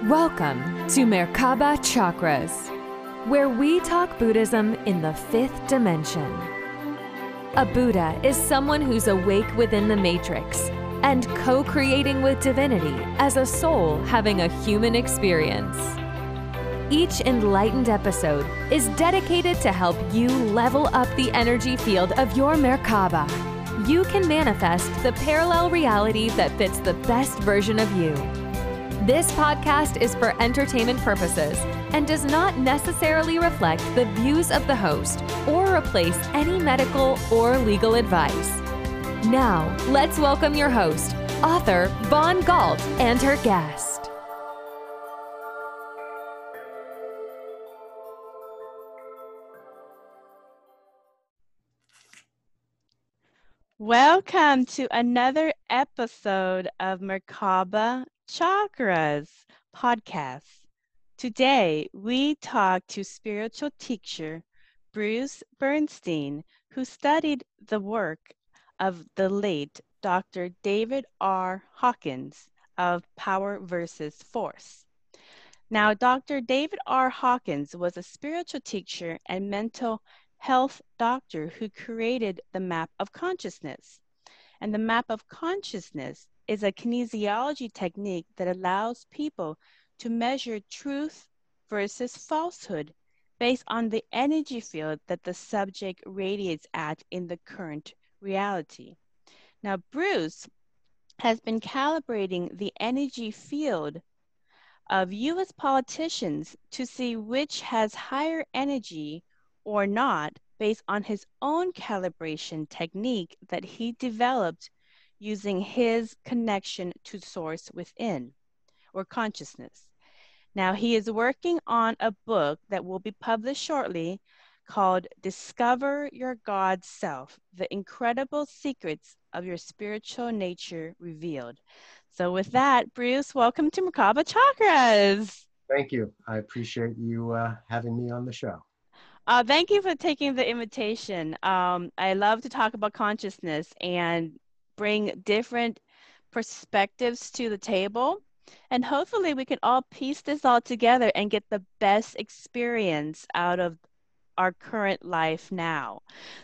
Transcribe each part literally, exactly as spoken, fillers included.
Welcome to Merkaba Chakras, where we talk Buddhism in the fifth dimension. A Buddha is someone who's awake within the matrix and co-creating with divinity as a soul having a human experience. Each enlightened episode is dedicated to help you level up the energy field of your Merkaba. You can manifest the parallel reality that fits the best version of you. This podcast is for entertainment purposes and does not necessarily reflect the views of the host or replace any medical or legal advice. Now, let's welcome your host, author Vaughn Galt, and her guest. Welcome to another episode of Merkaba Chakras podcast. Today, we talk to spiritual teacher Bruce Bernstein, who studied the work of the late Doctor David R. Hawkins of Power versus Force. Now, Doctor David R. Hawkins was a spiritual teacher and mental health doctor who created the map of consciousness. And the map of consciousness is a kinesiology technique that allows people to measure truth versus falsehood based on the energy field that the subject radiates at in the current reality. Now, Bruce has been calibrating the energy field of U S politicians to see which has higher energy or not based on his own calibration technique that he developed using his connection to source within or consciousness. Now, he is working on a book that will be published shortly called Discover Your God Self, The Incredible Secrets of Your Spiritual Nature Revealed. So with that, Bruce, welcome to Merkaba Chakras. Thank you. I appreciate you uh, having me on the show. Uh, thank you for taking the invitation. Um, I love to talk about consciousness and bring different perspectives to the table. And hopefully we can all piece this all together and get the best experience out of our current life now.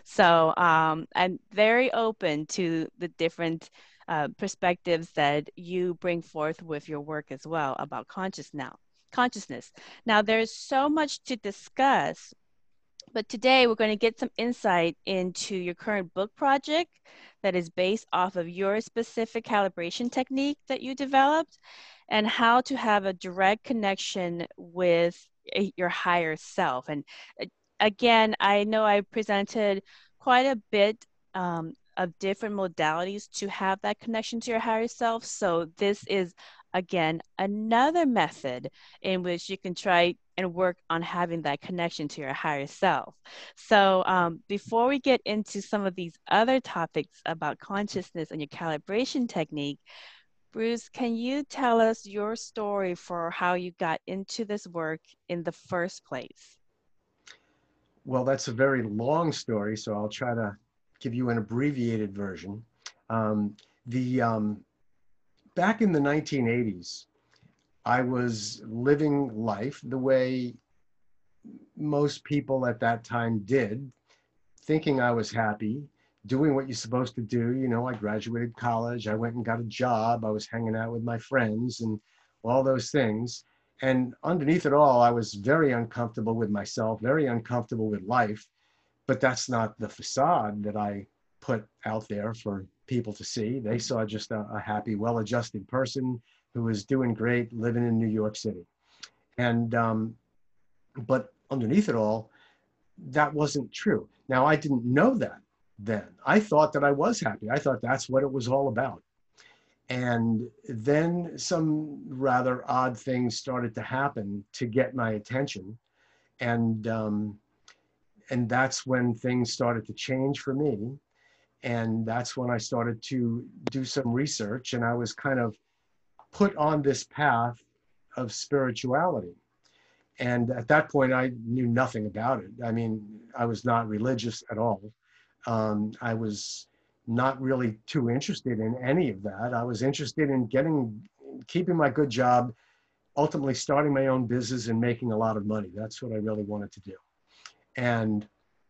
So um, I'm very open to the different uh, perspectives that you bring forth with your work as well about conscious now, consciousness. Now, there's so much to discuss. But today we're going to get some insight into your current book project that is based off of your specific calibration technique that you developed and how to have a direct connection with your higher self. And again, I know I presented quite a bit um, of different modalities to have that connection to your higher self. So this is, again, another method in which you can try and work on having that connection to your higher self. So um, before we get into some of these other topics about consciousness and your calibration technique, Bruce, can you tell us your story for how you got into this work in the first place? Well, that's a very long story, so I'll try to give you an abbreviated version. Um, the um, back in the nineteen eighties, I was living life the way most people at that time did, thinking I was happy, doing what you're supposed to do. You know, I graduated college, I went and got a job, I was hanging out with my friends and all those things. And underneath it all, I was very uncomfortable with myself, very uncomfortable with life. But that's not the facade that I put out there for people to see. They saw just a, a happy, well-adjusted person who was doing great, living in New York City. And, um, but underneath it all, that wasn't true. Now, I didn't know that then. I thought that I was happy. I thought that's what it was all about. And then some rather odd things started to happen to get my attention. And, um, and that's when things started to change for me. And that's when I started to do some research, and I was kind of put on this path of spirituality. And at that point, I knew nothing about it. I mean, I was not religious at all. Um, I was not really too interested in any of that. I was interested in getting, keeping my good job, ultimately starting my own business and making a lot of money. That's what I really wanted to do. And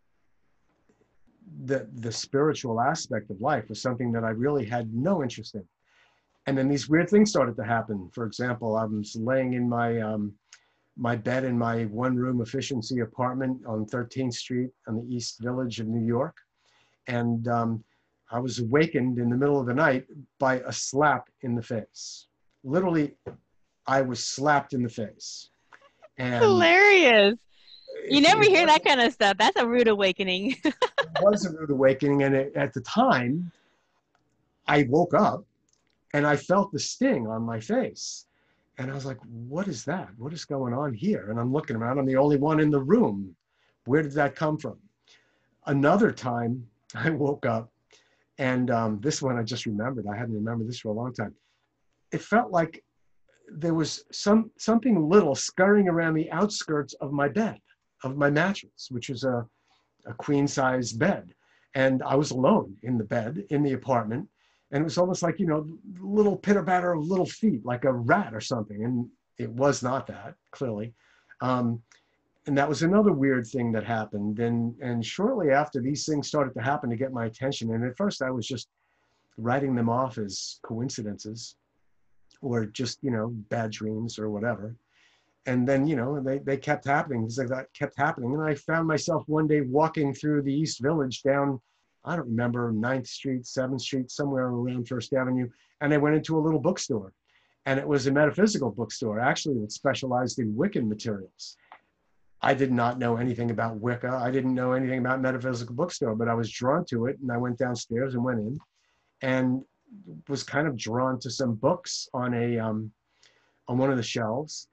the, the spiritual aspect of life was something that I really had no interest in. And then these weird things started to happen. For example, I was laying in my, um, my bed in my one room efficiency apartment on thirteenth Street on the East Village of New York. And um, I was awakened in the middle of the night by a slap in the face. Literally, I was slapped in the face. And Hilarious. You it, never it hear was, that kind of stuff. That's a rude awakening. it was a rude awakening. And it, at the time, I woke up and I felt the sting on my face. And I was like, what is that? What is going on here? And I'm looking around. I'm the only one in the room. Where did that come from? Another time, I woke up, and um, this one I just remembered. I hadn't remembered this for a long time. It felt like there was some something little scurrying around the outskirts of my bed, of my mattress, which was a, a queen-size bed. And I was alone in the bed, in the apartment. And it was almost like, you know, little pitter-patter of little feet, like a rat or something. And it was not that, clearly. Um, and that was another weird thing that happened. And, and shortly after, these things started to happen to get my attention. And at first, I was just writing them off as coincidences or just, you know, bad dreams or whatever. And then, you know, they, they kept happening. Things like that kept happening. And I found myself one day walking through the East Village down, I don't remember, ninth Street, seventh Street, somewhere around First Avenue. And I went into a little bookstore. And it was a metaphysical bookstore, actually, that specialized in Wiccan materials. I did not know anything about Wicca. I didn't know anything about metaphysical bookstore, but I was drawn to it. And I went downstairs and went in and was kind of drawn to some books on a um, on one of the shelves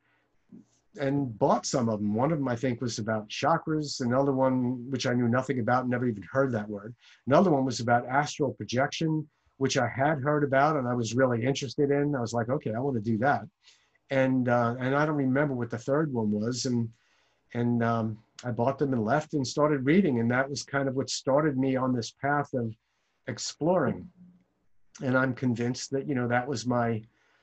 and bought some of them. One of them, I think, was about chakras. Another one, which I knew nothing about, never even heard that word. Another one was about astral projection, which I had heard about and I was really interested in. I was like, okay, I want to do that. And uh, and I don't remember what the third one was. And and um, I bought them and left and started reading. And that was kind of what started me on this path of exploring. And I'm convinced that, you know, that was my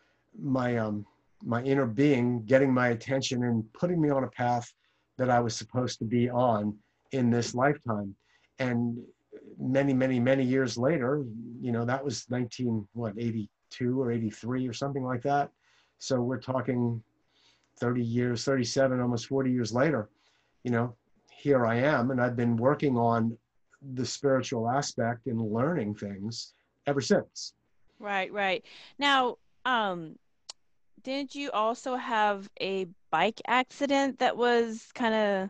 my um, my inner being getting my attention and putting me on a path that I was supposed to be on in this lifetime. And many, many, many years later, you know, that was nineteen, what, eighty-two or eighty-three or something like that. So we're talking thirty years, thirty-seven, almost forty years later, you know, here I am. And I've been working on the spiritual aspect and learning things ever since. Right, right. Now, um, didn't you also have a bike accident that was kind of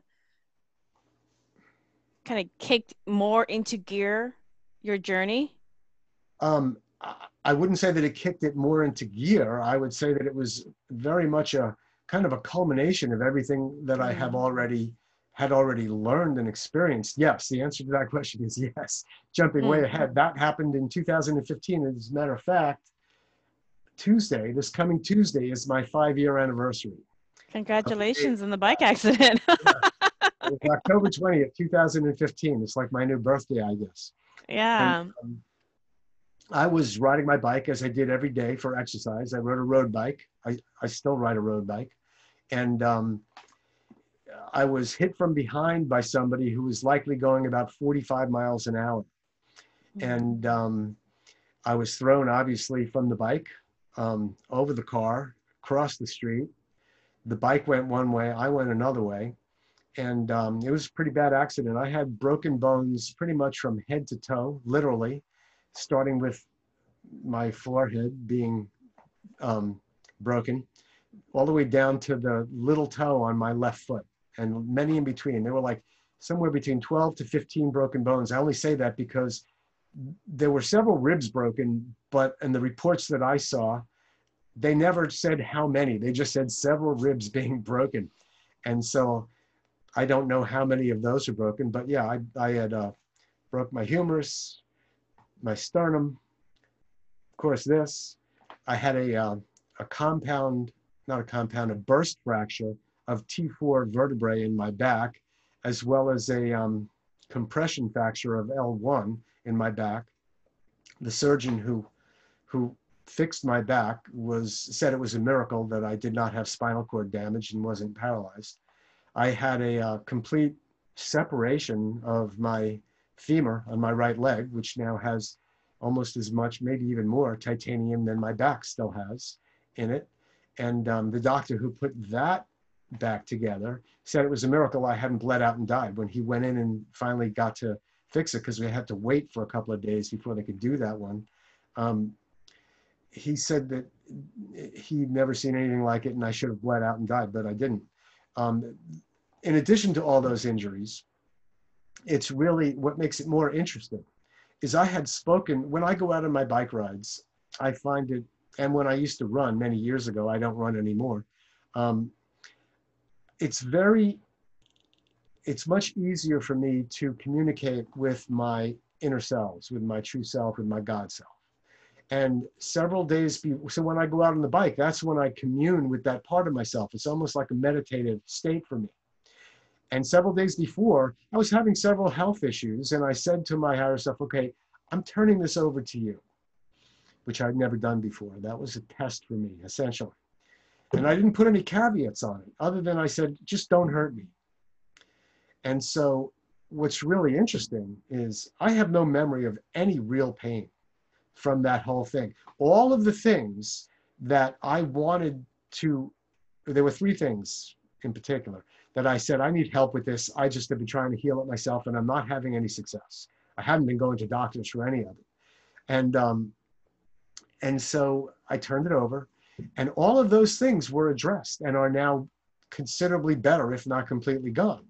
kind of kicked more into gear your journey? Um, I, I wouldn't say that it kicked it more into gear. I would say that it was very much a kind of a culmination of everything that I have already had already learned and experienced. Yes, the answer to that question is yes. Jumping way ahead, that happened in two thousand fifteen. As a matter of fact, Tuesday, this coming Tuesday, is my five-year anniversary. Congratulations on the bike accident. It was October twentieth, two thousand fifteen. It's like my new birthday, I guess. Yeah. And, um, I was riding my bike as I did every day for exercise. I rode a road bike. I, I still ride a road bike. And um, I was hit from behind by somebody who was likely going about forty-five miles an hour. Mm-hmm. And um, I was thrown, obviously, from the bike um, over the car, across the street. The bike went one way, I went another way. And um, it was a pretty bad accident. I had broken bones pretty much from head to toe, literally, starting with my forehead being um, broken, all the way down to the little toe on my left foot, and many in between. There were like somewhere between twelve to fifteen broken bones. I only say that because there were several ribs broken, but in the reports that I saw, they never said how many. They just said several ribs being broken. And so I don't know how many of those are broken, but yeah, I, I had uh, broke my humerus, my sternum, of course this. I had a, uh, a compound, not a compound, a burst fracture of T four vertebrae in my back, as well as a um, compression fracture of L one in my back. The surgeon who, who fixed my back was said it was a miracle that I did not have spinal cord damage and wasn't paralyzed. I had a uh, complete separation of my femur on my right leg, which now has almost as much, maybe even more titanium than my back still has in it. And um, the doctor who put that back together said it was a miracle I hadn't bled out and died when he went in and finally got to fix it, because we had to wait for a couple of days before they could do that one. Um, he said that he'd never seen anything like it and I should have bled out and died, but I didn't. Um, in addition to all those injuries, it's really what makes it more interesting is I had spoken, when I go out on my bike rides, I find it, and when I used to run many years ago, I don't run anymore. Um, it's very, it's much easier for me to communicate with my inner selves, with my true self, with my God self. And several days, be, so when I go out on the bike, that's when I commune with that part of myself. It's almost like a meditative state for me. And several days before, I was having several health issues, and I said to my higher self, okay, I'm turning this over to you, which I'd never done before. That was a test for me, essentially. And I didn't put any caveats on it, other than I said, just don't hurt me. And so what's really interesting is I have no memory of any real pain from that whole thing. All of the things that I wanted to, there were three things in particular that I said, I need help with this. I just have been trying to heal it myself and I'm not having any success. I haven't been going to doctors for any of it. And, um, and so I turned it over, and all of those things were addressed and are now considerably better, if not completely gone.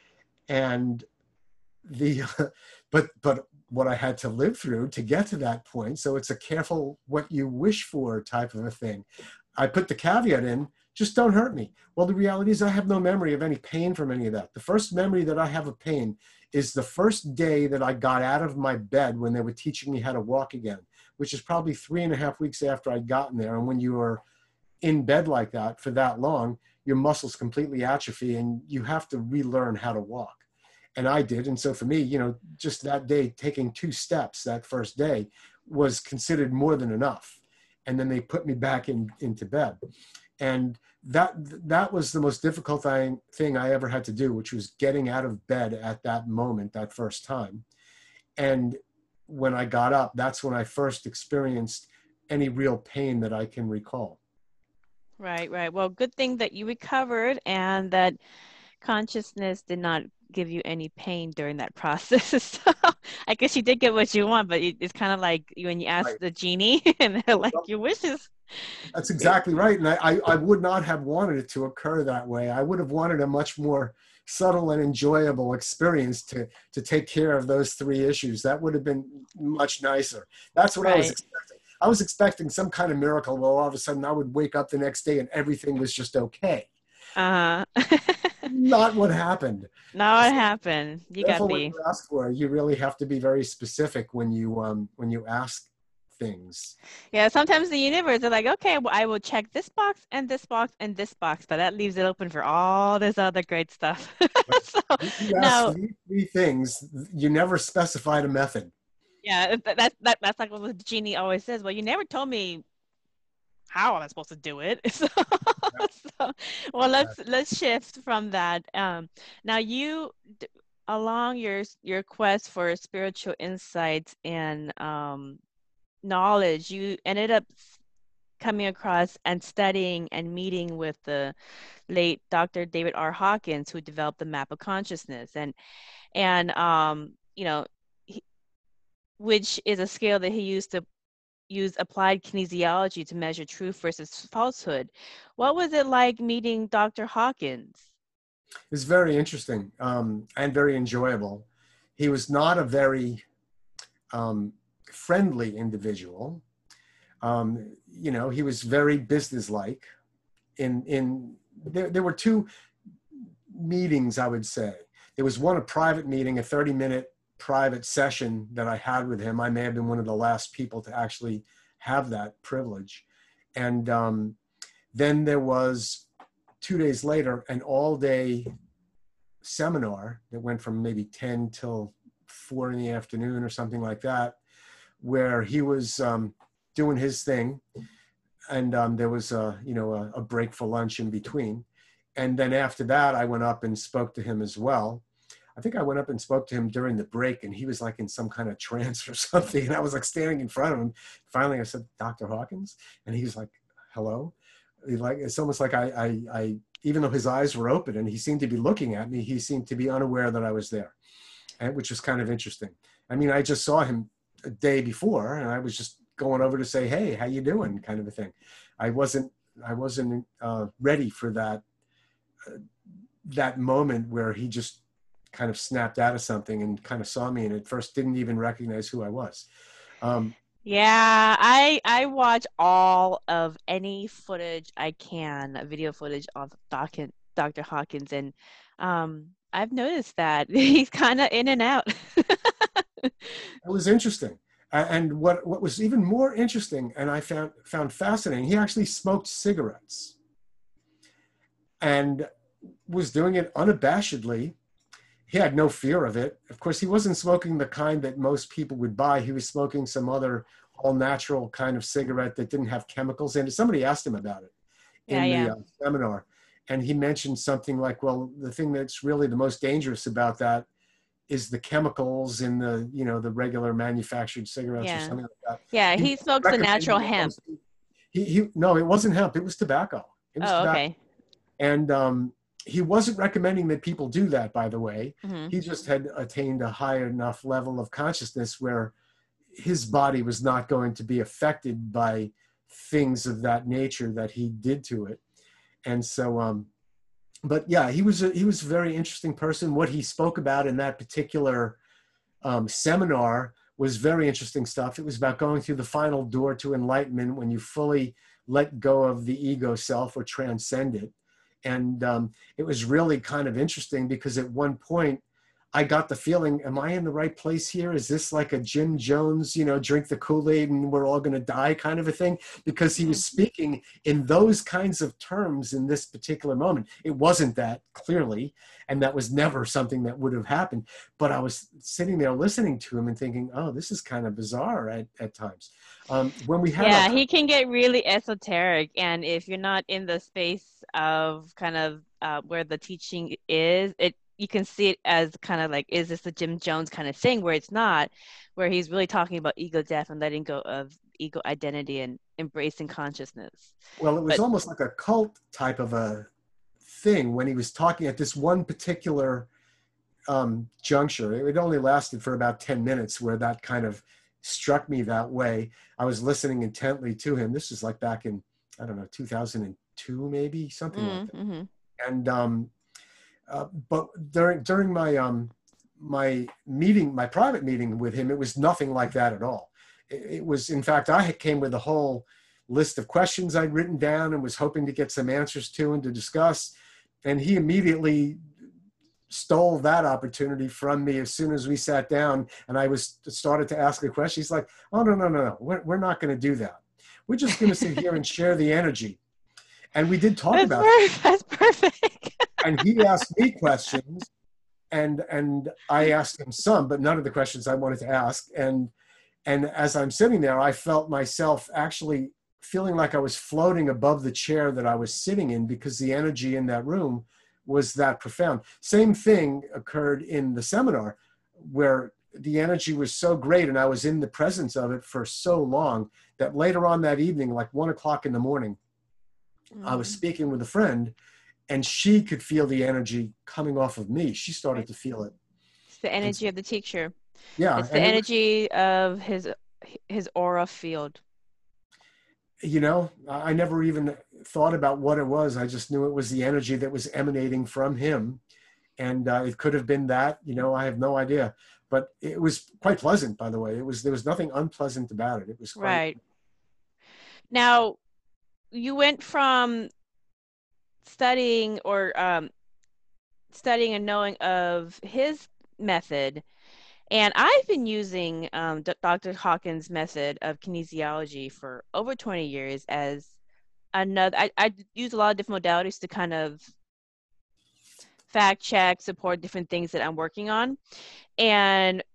And the, but, but what I had to live through to get to that point. So it's a careful what you wish for type of a thing. I put the caveat in, just don't hurt me. Well, the reality is I have no memory of any pain from any of that. The first memory that I have of pain is the first day that I got out of my bed when they were teaching me how to walk again, which is probably three and a half weeks after I'd gotten there. And when you are in bed like that for that long, your muscles completely atrophy and you have to relearn how to walk. And I did. And so for me, you know, just that day, taking two steps that first day was considered more than enough. And then they put me back in, into bed. And that that was the most difficult thing, thing I ever had to do, which was getting out of bed at that moment, that first time. And when I got up, that's when I first experienced any real pain that I can recall. Right, right. Well, good thing that you recovered and that consciousness did not give you any pain during that process. So I guess you did get what you want, but it's kind of like when you ask Right. the genie and they're like, your wishes. That's exactly right. And I, I, I would not have wanted it to occur that way. I would have wanted a much more subtle and enjoyable experience to, to take care of those three issues. That would have been much nicer. That's what Right. I was expecting. I was expecting some kind of miracle where all of a sudden I would wake up the next day and everything was just okay. Uh-huh. Not what happened. Not what So happened. You got careful what the, you ask for. You really have to be very specific when you um when you ask things. yeah, sometimes the universe are like, okay, well, I will check this box and this box and this box, but that leaves it open for all this other great stuff. So You ask now, three, three things. You never specified a method. yeah, that, that, that, that's like what the genie always says. Well, you never told me how am I supposed to do it? So, so well, let's let's shift from that. Um, now you, d- along your your quest for spiritual insights and um, knowledge, you ended up coming across and studying and meeting with the late Doctor David R. Hawkins, who developed the map of consciousness, and and um, you know, he, which is a scale that he used to use applied kinesiology to measure truth versus falsehood. What was it like meeting Doctor Hawkins? It's very interesting um, and very enjoyable. He was not a very um, friendly individual. Um, you know, he was very businesslike. In in there, there were two meetings, I would say. There was one a private meeting, a thirty minute private session that I had with him. I may have been one of the last people to actually have that privilege. And um, then there was two days later, an all day seminar that went from maybe ten till four in the afternoon or something like that, where he was um, doing his thing, and um, there was a, you know, a, a break for lunch in between. And then after that, I went up and spoke to him as well. I think I went up and spoke to him during the break, and he was like in some kind of trance or something. And I was like standing in front of him. Finally, I said, "Doctor Hawkins," and he was like, "Hello." He like it's almost like I, I, I, even though his eyes were open and he seemed to be looking at me, he seemed to be unaware that I was there, and which was kind of interesting. I mean, I just saw him a day before, and I was just going over to say, "Hey, how you doing?" kind of a thing. I wasn't, I wasn't uh, ready for that, uh, that moment where he just kind of snapped out of something and kind of saw me, and at first didn't even recognize who I was. Um, Yeah, I I watch all of any footage I can, video footage of Doctor Doctor Hawkins, and um, I've noticed that he's kind of in and out. it was interesting. And what, what was even more interesting, and I found, found fascinating, he actually smoked cigarettes and was doing it unabashedly. He had no fear of it. Of course, he wasn't smoking the kind that most people would buy. He was smoking some other all-natural kind of cigarette that didn't have chemicals in it. Somebody asked him about it in Yeah, yeah. the uh, seminar. And he mentioned something like, well, the thing that's really the most dangerous about that is the chemicals in the, you know, the regular manufactured cigarettes or Yeah. something like that. Yeah, He he smokes the recommended natural it hemp. mostly- He, he, no, it wasn't hemp. It was tobacco. It was Oh, tobacco. okay. And um, he wasn't recommending that people do that, by the way. Mm-hmm. He just had attained a high enough level of consciousness where his body was not going to be affected by things of that nature that he did to it. And so, um, but yeah, he was a, he was a very interesting person. What he spoke about in that particular um, seminar was very interesting stuff. It was about going through the final door to enlightenment when you fully let go of the ego self or transcend it. And um, it was really kind of interesting because at one point I got the feeling, am I in the right place here? Is this like a Jim Jones, you know, drink the Kool-Aid and we're all going to die kind of a thing? Because he was speaking in those kinds of terms in this particular moment. It wasn't that, clearly, and that was never something that would have happened. But I was sitting there listening to him and thinking, oh, this is kind of bizarre at, at times. Um, when we had Yeah, our- he can get really esoteric, and if you're not in the space of kind of uh, where the teaching is, it you can see it as kind of like, is this a Jim Jones kind of thing, where it's not, where he's really talking about ego death and letting go of ego identity and embracing consciousness. Well, it was But- almost like a cult type of a thing when he was talking at this one particular um, juncture. It only lasted for about ten minutes where that kind of struck me that way. I was listening intently to him. This is like back in, I don't know, two thousand two, maybe, something Mm, like that. mm-hmm. And, um, uh, but during, during my, um, my meeting, my private meeting with him, it was nothing like that at all. It, it was, in fact, I came with a whole list of questions I'd written down and was hoping to get some answers to and to discuss. And he immediately stole that opportunity from me as soon as we sat down and I was started to ask a question. He's like, oh, no, no, no, no. We're, we're not going to do that. We're just going to sit here and share the energy. And we did talk That's, about perfect. That's perfect. and he asked me questions and, and I asked him some, but none of the questions I wanted to ask. And, and as I'm sitting there, I felt myself actually feeling like I was floating above the chair that I was sitting in because the energy in that room was that profound. Same thing occurred in the seminar where the energy was so great and I was in the presence of it for so long that later on that evening, like one o'clock in the morning, mm-hmm. I was speaking with a friend and she could feel the energy coming off of me. She started to feel it. It's the energy of the teacher. Yeah. It's the energy it was, of his his aura field. You know, I never even thought about what it was. I just knew it was the energy that was emanating from him. And uh, it could have been that, you know, I have no idea. But it was quite pleasant, by the way. It was, there was nothing unpleasant about it. It was quite... Right. Now, you went from studying or um, studying and knowing of his method. And I've been using um, Doctor Hawkins' method of kinesiology for over twenty years as another, I, I use a lot of different modalities to kind of fact check, support different things that I'm working on. And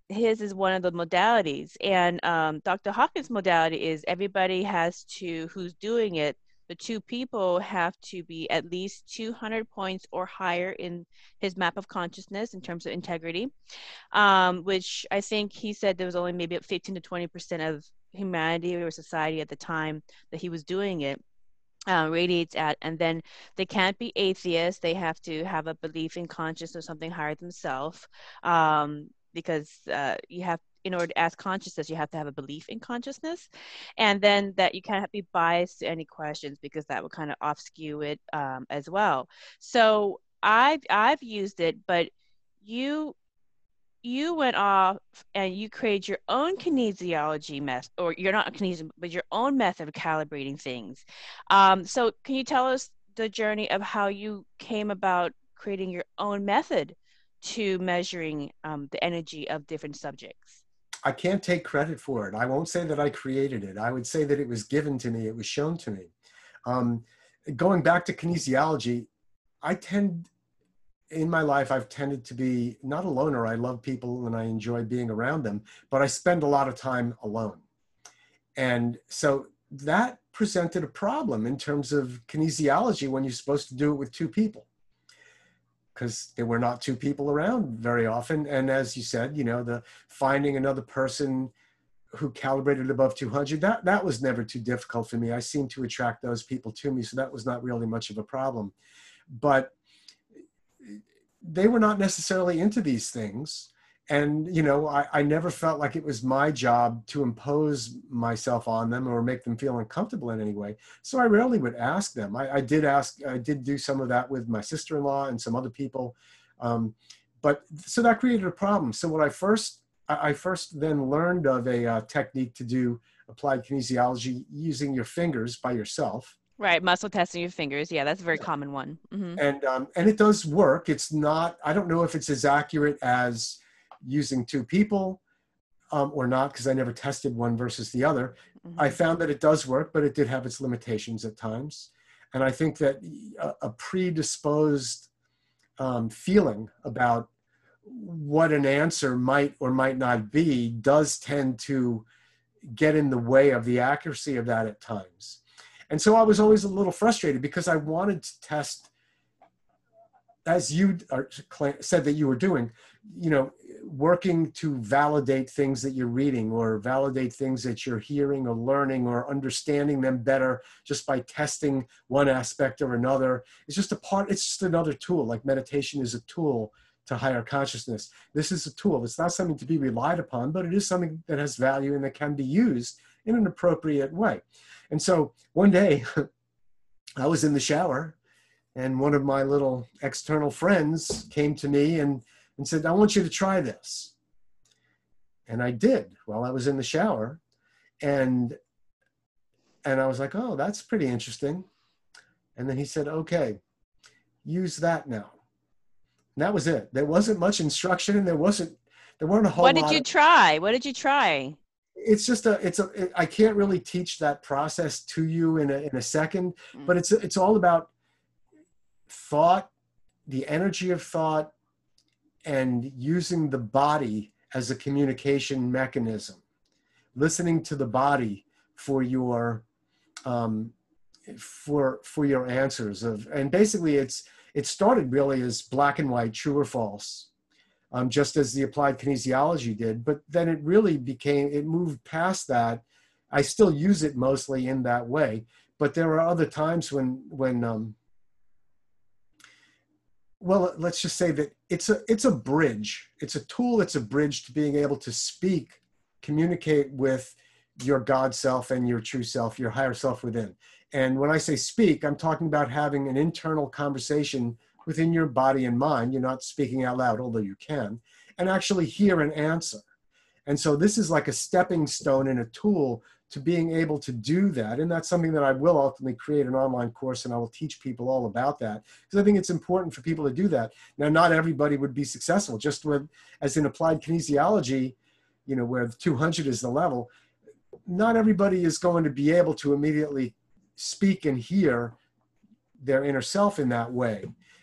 his is one of the modalities. And um, Doctor Hawkins' modality is everybody has to, who's doing it, the two people have to be at least two hundred points or higher in his map of consciousness in terms of integrity, um, which I think he said there was only maybe fifteen to twenty percent of humanity or society at the time that he was doing it. Uh, radiates at, and then they can't be atheists. They have to have a belief in consciousness or something higher than self, um, because uh, you have, in order to ask consciousness, you have to have a belief in consciousness, and then that you can't be biased to any questions because that would kind of off skew it um, as well. So I've I've used it, but you you went off and you created your own kinesiology method, or you're not a kinesiology, but your own method of calibrating things. Um, so can you tell us the journey of how you came about creating your own method to measuring um, the energy of different subjects? I can't take credit for it. I won't say that I created it. I would say that it was given to me. It was shown to me. Um, going back to kinesiology, I tend, in my life, I've tended to be not a loner. I love people and I enjoy being around them, but I spend a lot of time alone. And so that presented a problem in terms of kinesiology when you're supposed to do it with two people, because there were not two people around very often. And as you said, you know, the finding another person who calibrated above two hundred, that, that was never too difficult for me. I seemed to attract those people to me, so that was not really much of a problem. But they were not necessarily into these things. And, you know, I, I never felt like it was my job to impose myself on them or make them feel uncomfortable in any way. So I rarely would ask them. I, I did ask, I did do some of that with my sister-in-law and some other people. Um, but so that created a problem. So what I first, I first then learned of a uh, technique to do applied kinesiology using your fingers by yourself. Right, muscle testing your fingers. Yeah, that's a very common one. Mm-hmm. And, um, and it does work. It's not, I don't know if it's as accurate as using two people um, or not, because I never tested one versus the other. Mm-hmm. I found that it does work, but it did have its limitations at times. And I think that a, a predisposed um, feeling about what an answer might or might not be does tend to get in the way of the accuracy of that at times. And so I was always a little frustrated because I wanted to test, as you are, said that you were doing, you know, working to validate things that you're reading or validate things that you're hearing or learning or understanding them better just by testing one aspect or another. It's just a part, it's just another tool. Like meditation is a tool to higher consciousness. This is a tool. It's not something to be relied upon, but it is something that has value and that can be used in an appropriate way. And so one day I was in the shower and one of my little external friends came to me and, and said, I want you to try this. And I did while I was in the shower. And, and I was like, oh, that's pretty interesting. And then he said, okay, use that now. And that was it. There wasn't much instruction and there wasn't, there weren't a whole lot. What did you try? What did you try? It's just a, it's a, it, I can't really teach that process to you in a, in a second, mm. but it's, it's all about thought, the energy of thought, and using the body as a communication mechanism, listening to the body for your, um, for, for your answers of, and basically it's, it started really as black and white, true or false. Um, just as the applied kinesiology did, but then it really became, it moved past that. I still use it mostly in that way, but there are other times when, when um, well, let's just say that it's a, it's a bridge. It's a tool, it's a bridge to being able to speak, communicate with your God self and your true self, your higher self within. And when I say speak, I'm talking about having an internal conversation within your body and mind. You're not speaking out loud, although you can, and actually hear an answer. And so this is like a stepping stone and a tool to being able to do that. And that's something that I will ultimately create an online course, and I will teach people all about that, because I think it's important for people to do that. Now, not everybody would be successful, just with, as in applied kinesiology, you know, where two hundred is the level, not everybody is going to be able to immediately speak and hear their inner self in that way.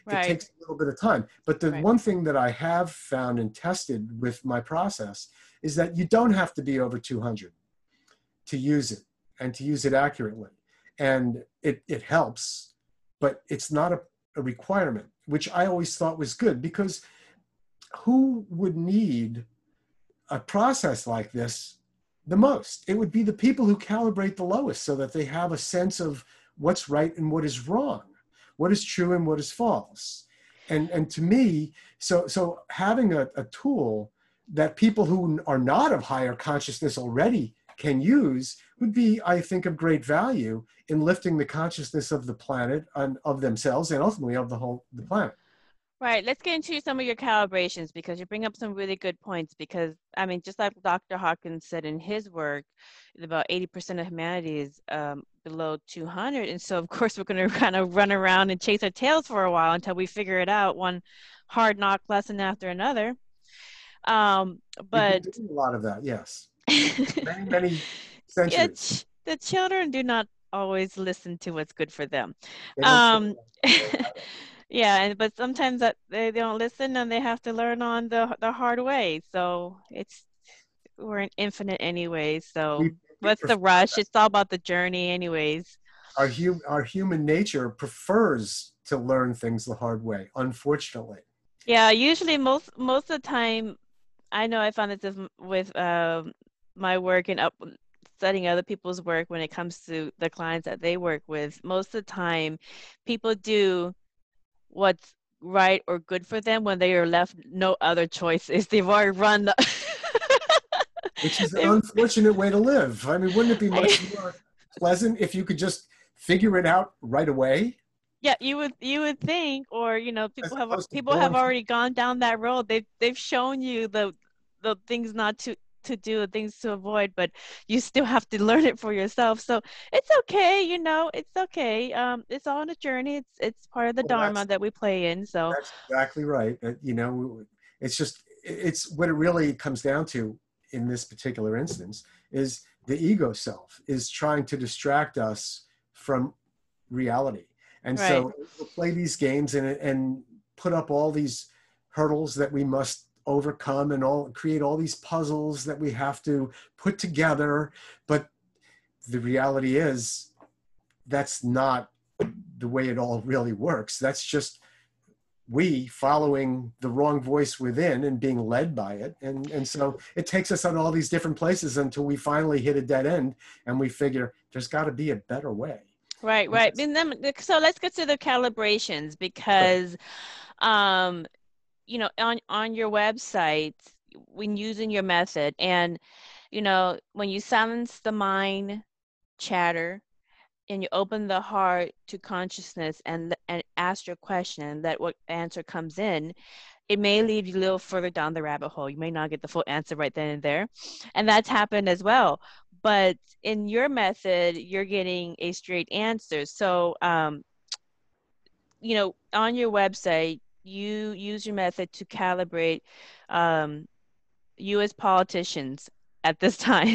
It Right. takes a little bit of time. But the Right. one thing that I have found and tested with my process is that you don't have to be over two hundred to use it and to use it accurately. And it, it helps, but it's not a, a requirement, which I always thought was good, because who would need a process like this the most? It would be the people who calibrate the lowest, so that they have a sense of what's right and what is wrong, what is true and what is false. And, and to me, so, so having a, a tool that people who are not of higher consciousness already can use would be, I think, of great value in lifting the consciousness of the planet and of themselves, and ultimately of the whole the planet. Right. Let's get into some of your calibrations, because you bring up some really good points. Because, I mean, just like Doctor Hawkins said in his work, about eighty percent of humanity is um, below two hundred. And so, of course, we're going to kind of run around and chase our tails for a while until we figure it out, one hard knock lesson after another. Um, We've been but doing a lot of that, yes. Many, many yeah, centuries. ch- the children do not always listen to what's good for them. They don't Um, yeah, and but sometimes that they, they don't listen, and they have to learn on the the hard way. So it's we're an infinite anyway. So we, we what's the rush? It's all about the journey, anyways. our, hum, our human nature prefers to learn things the hard way, unfortunately. Yeah, usually most most of the time, I know I found this with, with um, my work and up studying other people's work when it comes to the clients that they work with. Most of the time, people do what's right or good for them when they are left no other choices. They've already run the Which is an unfortunate way to live. I mean, wouldn't it be much I, more pleasant if you could just figure it out right away? yeah, you would you would think, or you know, As people have opposed to people have going through. already gone down that road. They've they've shown you the the things not to to do, the things to avoid, but you still have to learn it for yourself. So it's okay, you know, it's okay. Um, it's all on a journey. It's it's part of the Well, Dharma that's, that we play in. So that's exactly right. Uh, You know, it's just, it's what it really comes down to in this particular instance is the ego self is trying to distract us from reality. And right, so we'll play these games and, and put up all these hurdles that we must overcome and all create all these puzzles that we have to put together. But the reality is that's not the way it all really works. That's just we following the wrong voice within and being led by it. And, and so it takes us on all these different places until we finally hit a dead end and we figure there's got to be a better way. right, right. And then, so let's get to the calibrations, because um you know, on on your website, when using your method, and you know, when you silence the mind chatter and you open the heart to consciousness and and ask your question, that what answer comes in, it may lead you a little further down the rabbit hole. You may not get the full answer right then and there, and that's happened as well. But in your method, you're getting a straight answer. So um you know, on your website, you use your method to calibrate um, you as politicians at this time.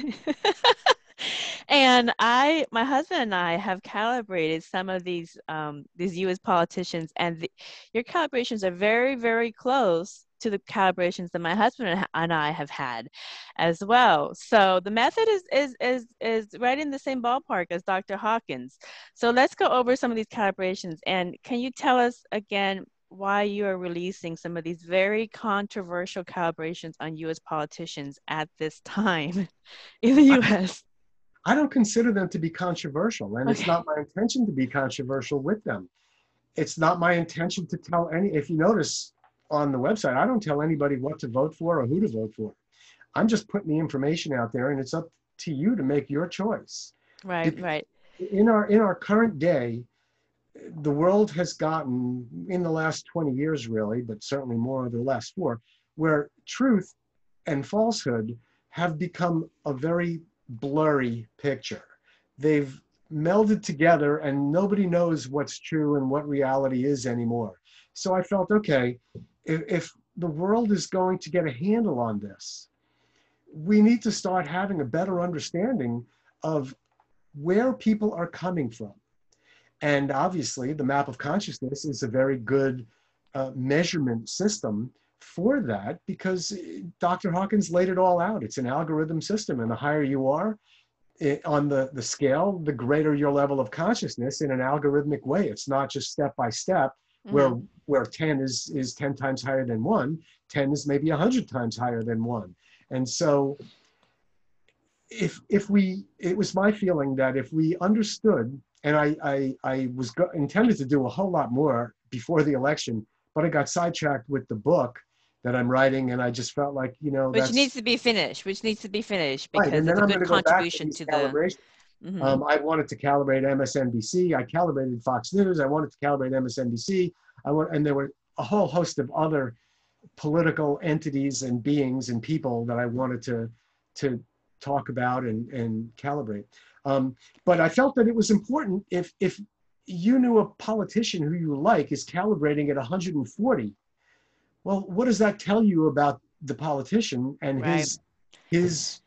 And I, my husband and I have calibrated some of these um, these U S politicians, and the, your calibrations are very, very close to the calibrations that my husband and I have had as well. So the method is is is is right in the same ballpark as Doctor Hawkins. So let's go over some of these calibrations, and can you tell us again why you are releasing some of these very controversial calibrations on U S politicians at this time in the U S? I don't consider them to be controversial, and Okay. it's not my intention to be controversial with them. It's not my intention to tell any, if you notice on the website, I don't tell anybody what to vote for or who to vote for. I'm just putting the information out there, and it's up to you to make your choice. Right, Because right. in our, in our current day, the world has gotten, in the last twenty years really, but certainly more over the last four, where truth and falsehood have become a very blurry picture. They've melded together and nobody knows what's true and what reality is anymore. So I felt, okay, if, if the world is going to get a handle on this, we need to start having a better understanding of where people are coming from. And obviously, the map of consciousness is a very good uh, measurement system for that, because Doctor Hawkins laid it all out. It's an algorithm system, and the higher you are it, on the, the scale, the greater your level of consciousness in an algorithmic way. It's not just step by step, mm-hmm. where where ten is, is ten times higher than one, ten is maybe one hundred times higher than one. And so if if we, it was my feeling that if we understood, and I, I, I was go- intended to do a whole lot more before the election, but I got sidetracked with the book that I'm writing, and I just felt like, you know, which that's, needs to be finished, which needs to be finished because right. And it's then a I'm good going to go back to contribution these to, the. calibrations. Mm-hmm. Um, I wanted to calibrate M S N B C. I calibrated Fox News. I wanted to calibrate M S N B C. I want, and there were a whole host of other political entities and beings and people that I wanted to to talk about and, and calibrate. Um, but I felt that it was important, if if you knew a politician who you like is calibrating at one hundred forty, well, what does that tell you about the politician and right. his his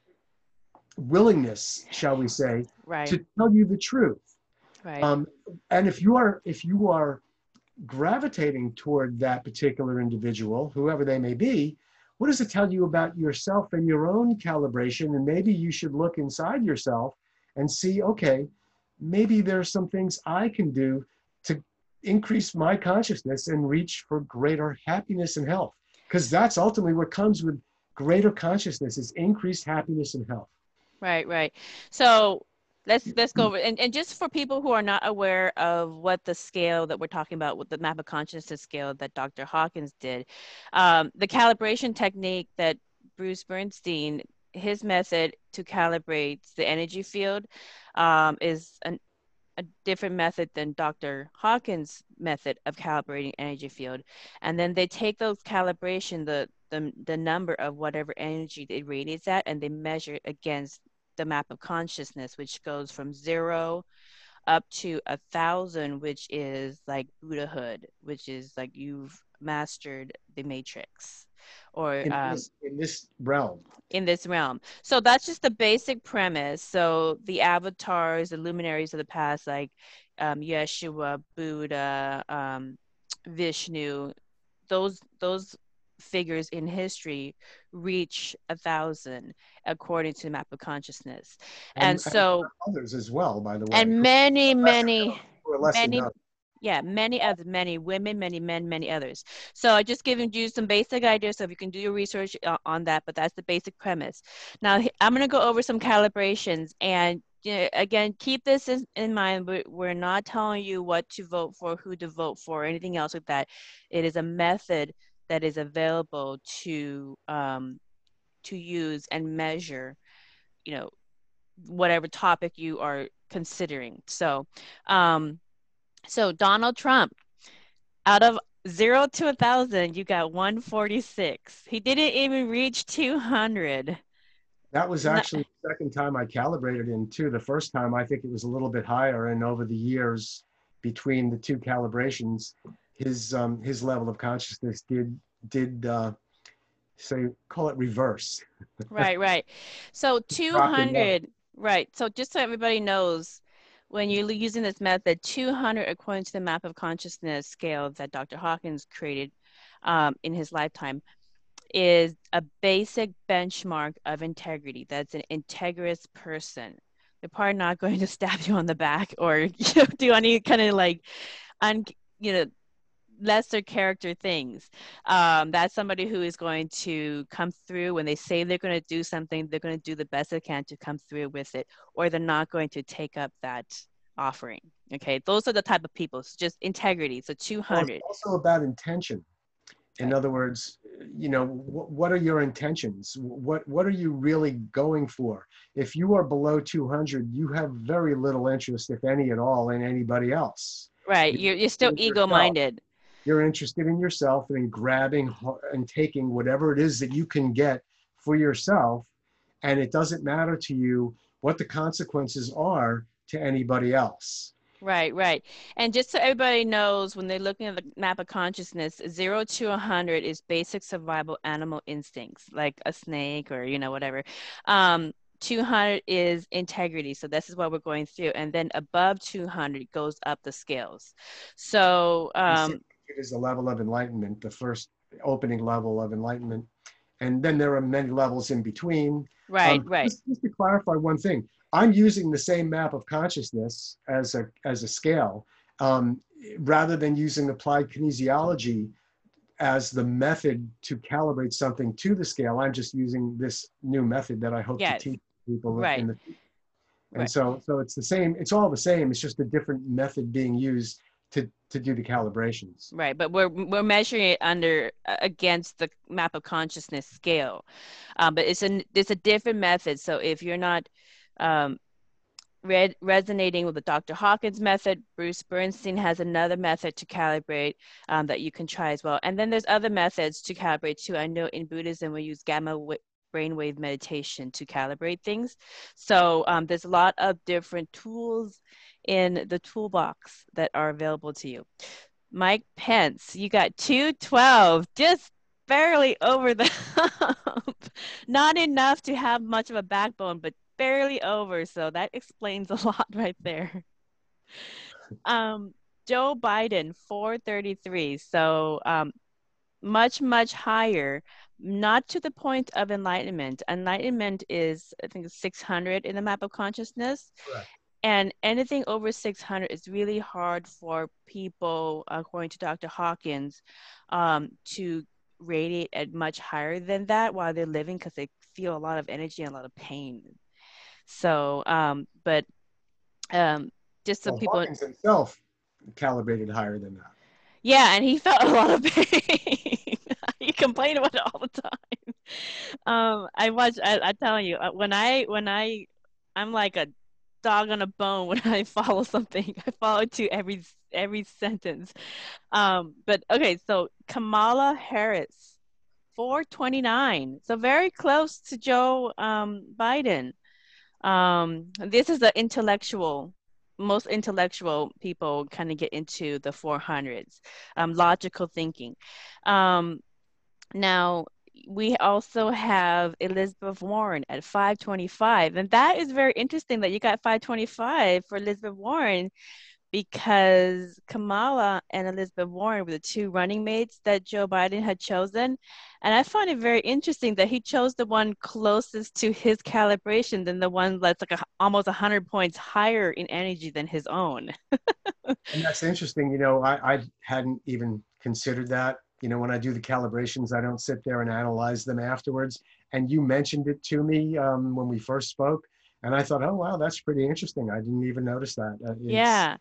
willingness, shall we say, right. to tell you the truth? Right. Um, and if you are if you are gravitating toward that particular individual, whoever they may be, what does it tell you about yourself and your own calibration? And maybe you should look inside yourself and see, okay, maybe there's some things I can do to increase my consciousness and reach for greater happiness and health. Because that's ultimately what comes with greater consciousness, is increased happiness and health. Right, right. So let's let's go over, and, and just for people who are not aware of what the scale that we're talking about, with the map of consciousness scale that Doctor Hawkins did, um, the calibration technique that Bruce Bernstein, his method to calibrate the energy field, um, is an, a different method than Doctor Hawkins' method of calibrating energy field. And then they take those calibration, the the, the number of whatever energy it radiates at, and they measure it against the map of consciousness, which goes from zero up to a thousand, which is like Buddhahood, which is like you've mastered the matrix, or in, um, this, in this realm. In this realm. So that's just the basic premise. So the avatars, the luminaries of the past, like um, Yeshua, Buddha, um, Vishnu, those those figures in history reach a thousand according to the map of consciousness. And, and so and others as well, by the way, and many many known, many known. yeah many others, many women, many men, many others. So I just given you some basic ideas, so if you can do your research on that, but that's the basic premise. Now I'm going to go over some calibrations, and you know, again, keep this in, in mind. We're, we're not telling you what to vote for, who to vote for, or anything else like that. It is a method that is available to um, to use and measure, you know, whatever topic you are considering. So, um, so Donald Trump, out of zero to a thousand, you got one forty-six. He didn't even reach two hundred. That was actually the second time I calibrated him too. The first time, I think it was a little bit higher, and over the years between the two calibrations, his um, his level of consciousness did did uh, say, call it reverse. Right, right. So two hundred, right. So just so everybody knows, when you're using this method, two hundred, according to the map of consciousness scale that Doctor Hawkins created um, in his lifetime, is a basic benchmark of integrity. That's an integrous person. They're probably not going to stab you on the back or you know, do any kind of like, un, you know, lesser character things. Um, that's somebody who is going to come through when they say they're going to do something. They're going to do the best they can to come through with it, or they're not going to take up that offering. Okay, those are the type of people. It's just integrity. So two hundred. Well, it's also about intention. In right. other words, you know, wh- what are your intentions? What what are you really going for? If you are below two hundred, you have very little interest, if any at all, in anybody else. Right. You're, you're still ego-minded. You're interested in yourself and in grabbing and taking whatever it is that you can get for yourself. And it doesn't matter to you what the consequences are to anybody else. Right, right. And just so everybody knows, when they're looking at the map of consciousness, zero to one hundred is basic survival animal instincts, like a snake or, you know, whatever. Um, two hundred is integrity. So this is what we're going through. And then above two hundred goes up the scales. So um, it is the level of enlightenment, the first opening level of enlightenment. And then there are many levels in between. right, Um, right. just, just to clarify one thing, I'm using the same map of consciousness as a, as a scale, um, rather than using applied kinesiology as the method to calibrate something to the scale. I'm just using this new method that I hope Yes. to teach people Right. in the and Right. so so it's the same, it's all the same, it's just a different method being used to to do the calibrations. Right, but we're we're measuring it under uh, against the map of consciousness scale, um, but it's a it's a different method. So if you're not um, read, resonating with the Doctor Hawkins method, Bruce Bernstein has another method to calibrate um, that you can try as well. And then there's other methods to calibrate too. I know in Buddhism we use gamma brainwave meditation to calibrate things. So um, there's a lot of different tools in the toolbox that are available to you. Mike Pence, you got two twelve, just barely over the hump. Not enough to have much of a backbone, but barely over. So that explains a lot right there. Um, Joe Biden, four thirty-three. So um, much, much higher, not to the point of enlightenment. Enlightenment is, I think, six hundred in the map of consciousness. Correct. And anything over six hundred is really hard for people, according to Doctor Hawkins, um, to radiate at much higher than that while they're living, because they feel a lot of energy and a lot of pain. So, um, but um, just so Well, people, Hawkins himself calibrated higher than that. yeah, and he felt a lot of pain. He complained about it all the time. Um, I watch. I, I'm telling you, uh, when I when I, I'm like a dog on a bone when I follow something. I follow to every every sentence. Um, but okay, so Kamala Harris, four twenty-nine, so very close to Joe um, Biden. Um, this is the intellectual. Most intellectual people kind of get into the four hundreds, um, logical thinking. Um, now, we also have Elizabeth Warren at five twenty-five. And that is very interesting that you got five twenty-five for Elizabeth Warren, because Kamala and Elizabeth Warren were the two running mates that Joe Biden had chosen. And I find it very interesting that he chose the one closest to his calibration than the one that's like a, almost one hundred points higher in energy than his own. And that's interesting. You know, I, I hadn't even considered that. You know, when I do the calibrations, I don't sit there and analyze them afterwards. And you mentioned it to me um, when we first spoke. And I thought, oh, wow, that's pretty interesting. I didn't even notice that. Uh, it's, Yeah.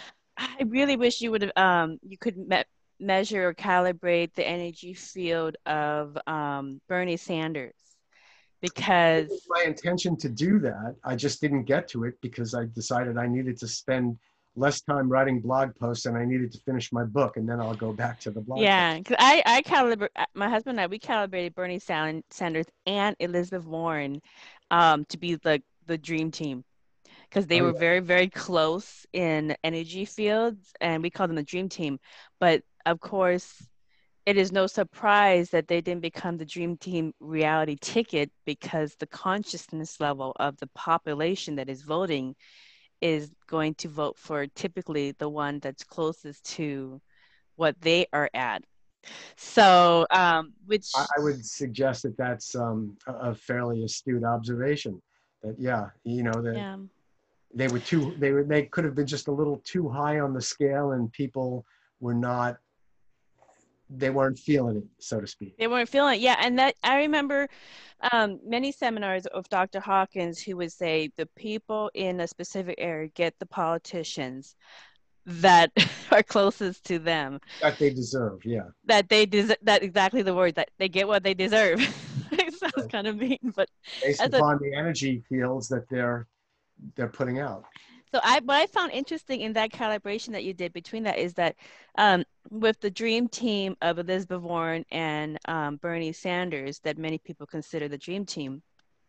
I really wish you would have, um, you could me measure or calibrate the energy field of um, Bernie Sanders, because It was my intention to do that. I just didn't get to it because I decided I needed to spend less time writing blog posts and I needed to finish my book, and then I'll go back to the blog yeah, post. because I, I calibrate, my husband and I, we calibrated Bernie Sanders and Elizabeth Warren um, to be the, the dream team, because they Oh, were yeah. very, very close in energy fields, and we call them the dream team. But of course, it is no surprise that they didn't become the dream team reality ticket, because the consciousness level of the population that is voting is going to vote for typically the one that's closest to what they are at. So, um, I, which, I would suggest that that's um, a, a fairly astute observation. That yeah, you know that yeah, they were too they were they could have been just a little too high on the scale, and people were not they weren't feeling it, so to speak. they weren't feeling it. Yeah, and that I remember um, many seminars of Doctor Hawkins who would say the people in a specific area get the politicians that are closest to them, That they deserve, yeah. that they deserve, that exactly the word, that they get what they deserve. It sounds Right. kind of mean, but Based as a upon the energy fields that they're they're putting out. so I what I found interesting in that calibration that you did between that is that um, with the dream team of Elizabeth Warren and um, Bernie Sanders, that many people consider the dream team,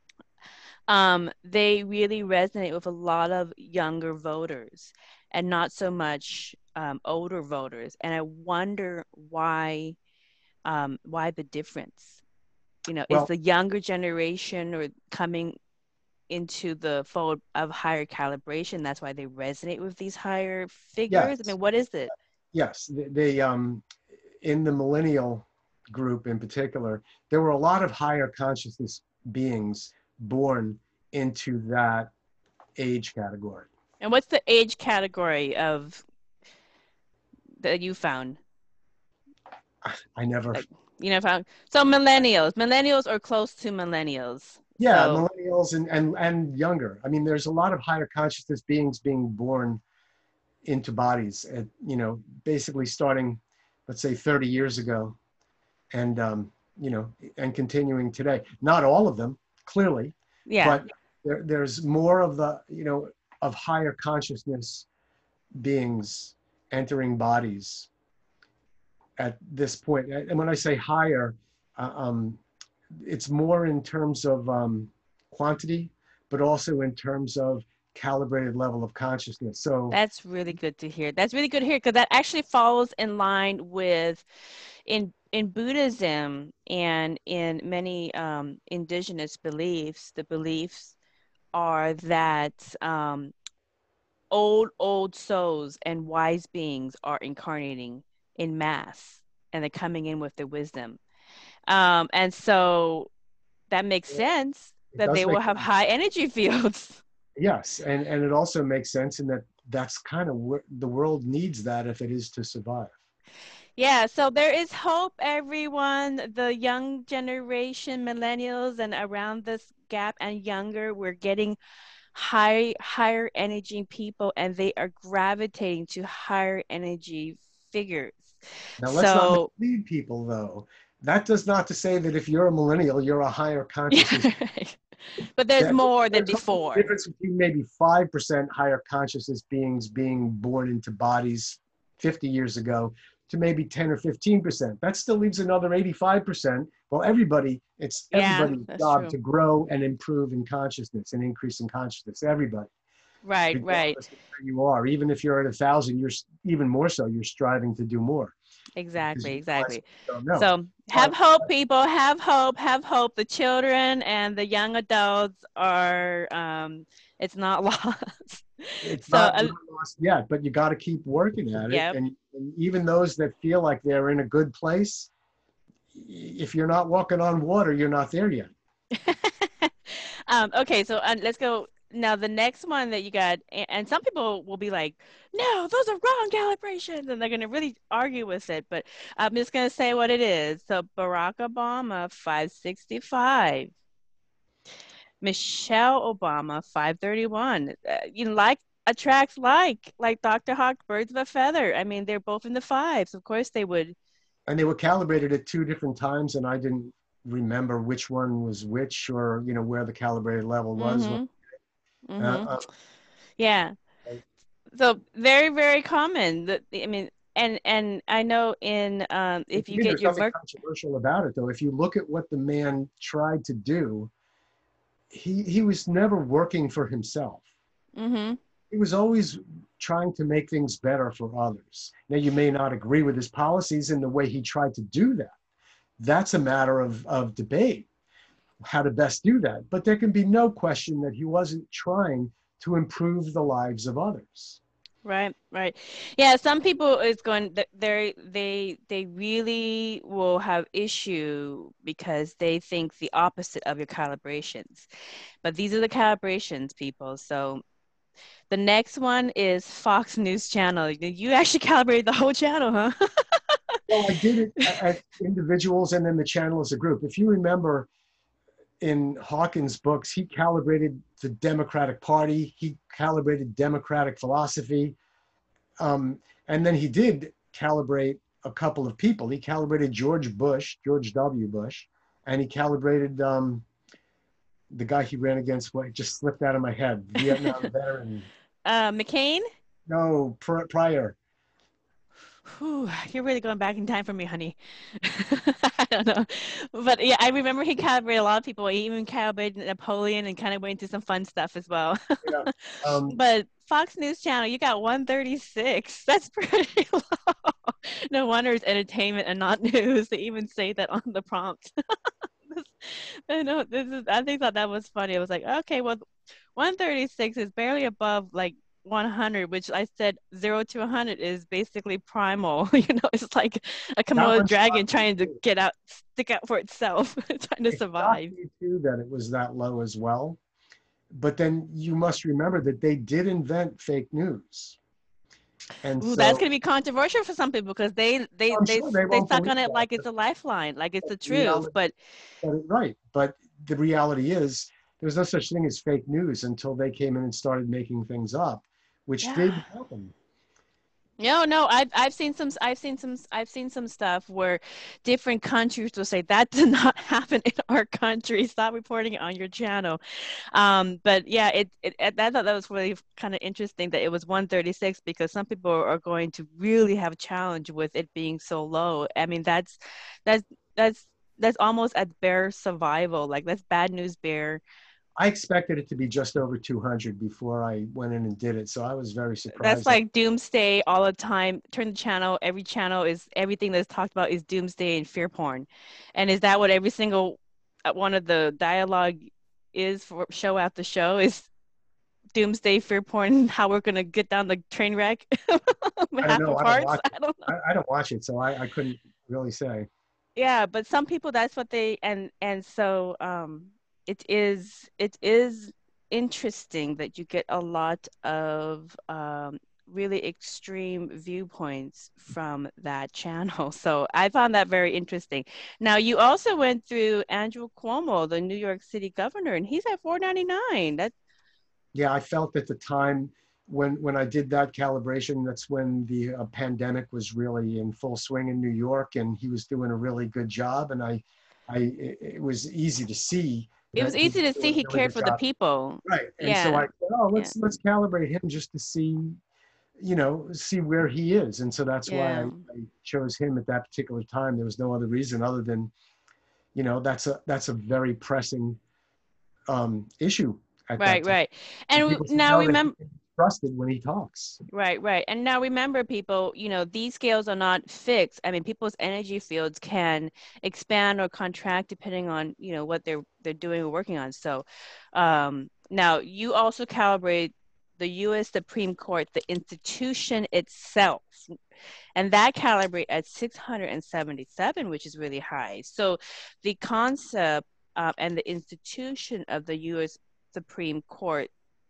um, they really resonate with a lot of younger voters and not so much um, older voters. And I wonder why um, why the difference? You know, is Well, the younger generation or coming into the fold of higher calibration. That's why they resonate with these higher figures. I Yes, mean, what is it? yes. They, they um, in the millennial group in particular, there were a lot of higher consciousness beings born into that age category. And what's the age category of that you found? I never. Like, you know, found so millennials, millennials or close to millennials. Yeah, So millennials and, and and younger. I mean, there's a lot of higher consciousness beings being born into bodies at, you know, basically starting, let's say, thirty years ago, and um, you know, and continuing today. Not all of them, clearly, yeah. but there, there's more of the, you know, of higher consciousness beings entering bodies at this point. And when I say higher, uh, um, it's more in terms of um, quantity, but also in terms of calibrated level of consciousness. So That's really good to hear. That's really good to hear because that actually falls in line with in in Buddhism and in many um, indigenous beliefs. The beliefs are that um, old old souls and wise beings are incarnating in mass, and they're coming in with their wisdom. Um, and so that makes sense it that they does will make have sense. high energy fields. Yes, and, and it also makes sense in that that's kind of what the world needs, that if it is to survive. Yeah, so there is hope, everyone. The young generation, millennials, and around this gap and younger, we're getting high, higher energy people, and they are gravitating to higher energy figures. Now, let's not So, mislead people, though. That does not to say that if you're a millennial, you're a higher consciousness. but there's That, more than there's only a before. difference between maybe five percent higher consciousness beings being born into bodies fifty years ago to maybe ten or fifteen percent. That still leaves another eighty-five percent. Well, everybody, it's Yeah, everybody's that's job true. to grow and improve in consciousness and increase in consciousness. Everybody, Right, right. regardless of where you are. Even if you're at a thousand, you're s- even more so, you're striving to do more because Exactly, you realize exactly. what you don't know. So have But hope, people. Have hope. Have hope. The children and the young adults are. Um, it's not lost. it's So not uh, not lost yet, but you got to keep working at it. yep. And, and even those that feel like they're in a good place, if you're not walking on water, you're not there yet. um, okay, so uh, let's go. Now the next one that you got, and, and some people will be like, "No, those are wrong calibrations," and they're going to really argue with it. But I'm just going to say what it is. So Barack Obama, five sixty-five. Michelle Obama, five thirty-one. Uh, you know, like attracts like, like Doctor Hawk, birds of a feather. I mean, they're both in the fives. Of course they would. And they were calibrated at two different times, and I didn't remember which one was which, or you know where the calibrated level was. Mm-hmm. Uh, Mm-hmm. uh, Yeah. So very, very common. That I mean, and and I know in um, to if you me, get there's your nothing Merc. controversial about it, though. If you look at what the man tried to do, he he was never working for himself. Mm-hmm. He was always trying to make things better for others. Now, you may not agree with his policies and the way he tried to do that. That's a matter of, of debate, how to best do that. But there can be no question that he wasn't trying to improve the lives of others. Right, right. Yeah, some people is going they they they really will have issue because they think the opposite of your calibrations. But these are the calibrations, people. So the next one is Fox News Channel. You actually calibrated the whole channel, huh? Well, I did it at individuals and then the channel as a group. If you remember in Hawkins' books, he calibrated the Democratic Party, he calibrated Democratic philosophy. Um, and then he did calibrate a couple of people. He calibrated George Bush, George W. Bush, and he calibrated um, the guy he ran against. What just slipped out of my head? Vietnam veteran. Uh, McCain? No, pr- prior. Whew, you're really going back in time for me, honey. I don't know. But yeah, I remember he calibrated a lot of people. He even calibrated Napoleon and kind of went into some fun stuff as well. Yeah. Um, But Fox News Channel, you got one thirty-six. That's pretty low. No wonder it's entertainment and not news. They even say that on the prompt. I know this is. I think that that was funny. I was like, okay, well, one thirty-six is barely above like one hundred, which I said zero to one hundred is basically primal. You know, it's like a That Komodo one dragon shocked me trying to too. get out, stick out for itself, trying to It shocked survive. me too that it was that low as well. But then you must remember that they did invent fake news. And Ooh, that's so going to be controversial for some people because they they I'm they sure they they won't suck believe on it that, like it's but a lifeline, like it's but the the truth. reality, But but it- right. But the reality is there's no such thing as fake news until they came in and started making things up, which yeah. did happen. No, no, I've I've seen some I've seen some I've seen some stuff where different countries will say that did not happen in our country. Stop reporting it on your channel. Um, but yeah, it, it it I thought that was really kind of interesting that it was one thirty-six because some people are going to really have a challenge with it being so low. I mean, that's that's that's that's almost at bare survival. Like that's bad news bear. I expected it to be just over two hundred before I went in and did it. So I was very That's surprised. like doomsday all the time. Turn the channel, every channel is everything that's talked about is doomsday and fear porn. And is that what every single uh, one of the dialogue is for show after show is doomsday fear porn, how we're gonna get down the train wreck with I don't half the know. I don't parts? watch it. I don't know. I, I don't watch it, so I, I couldn't really say. Yeah, but some people that's what they and and so um it is it is interesting that you get a lot of um really extreme viewpoints from that channel. So I found that very interesting. Now you also went through Andrew Cuomo, the New York City governor, and he's at four ninety-nine. That's Yeah, I felt at the time when when I did that calibration, that's when the uh, pandemic was really in full swing in New York, and he was doing a really good job. And I, I it, it was easy to see it was that he easy was to see doing a he really cared good for the job. people. Right. And so I Yeah, said, oh, yeah, let's let's calibrate him just to see, you know, see where he is. And so that's why I, yeah. I chose him at that particular time. There was no other reason other than, you know, that's a that's a very pressing um, issue at that Right, time. right. And And we, people should now know that he remember can be trusted when he talks. right, right. And now remember, people, you know, these scales are not fixed. I mean, people's energy fields can expand or contract depending on, you know, what they're they're doing or working on. So, um, now you also calibrate the U S Supreme Court, the institution itself, and that calibrate at six hundred seventy-seven, which is really high. So, the concept uh, and the institution of the U S Supreme Court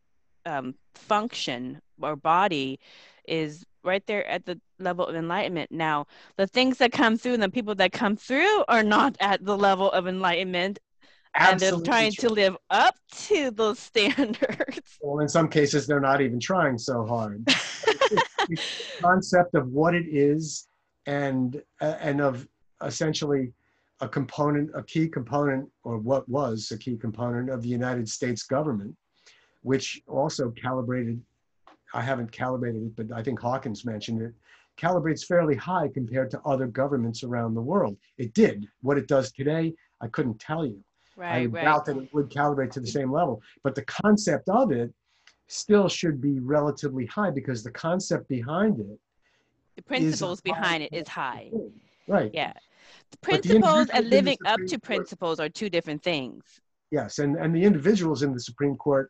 um, function or body is right there at the level of enlightenment. Now, the things that come through and the people that come through are not at the level of enlightenment, and they're Absolutely trying to true. live up to those standards. Well, in some cases, they're not even trying so hard. But it's, it's, it's the concept of what it is and, uh, and of essentially a component, a key component, or what was a key component of the United States government, which also calibrated, I haven't calibrated it, but I think Hawkins mentioned it, calibrates fairly high compared to other governments around the world. It did. What it does today, I couldn't tell you. I Right, right. doubt that it would calibrate to the same level, but the concept of it still should be relatively high because the concept behind it The is a principles high behind it is high. thing. Right. Yeah. The But the principles and individuals in the living up Supreme to Court, principles are two different things. yes, and, and the individuals in the Supreme Court,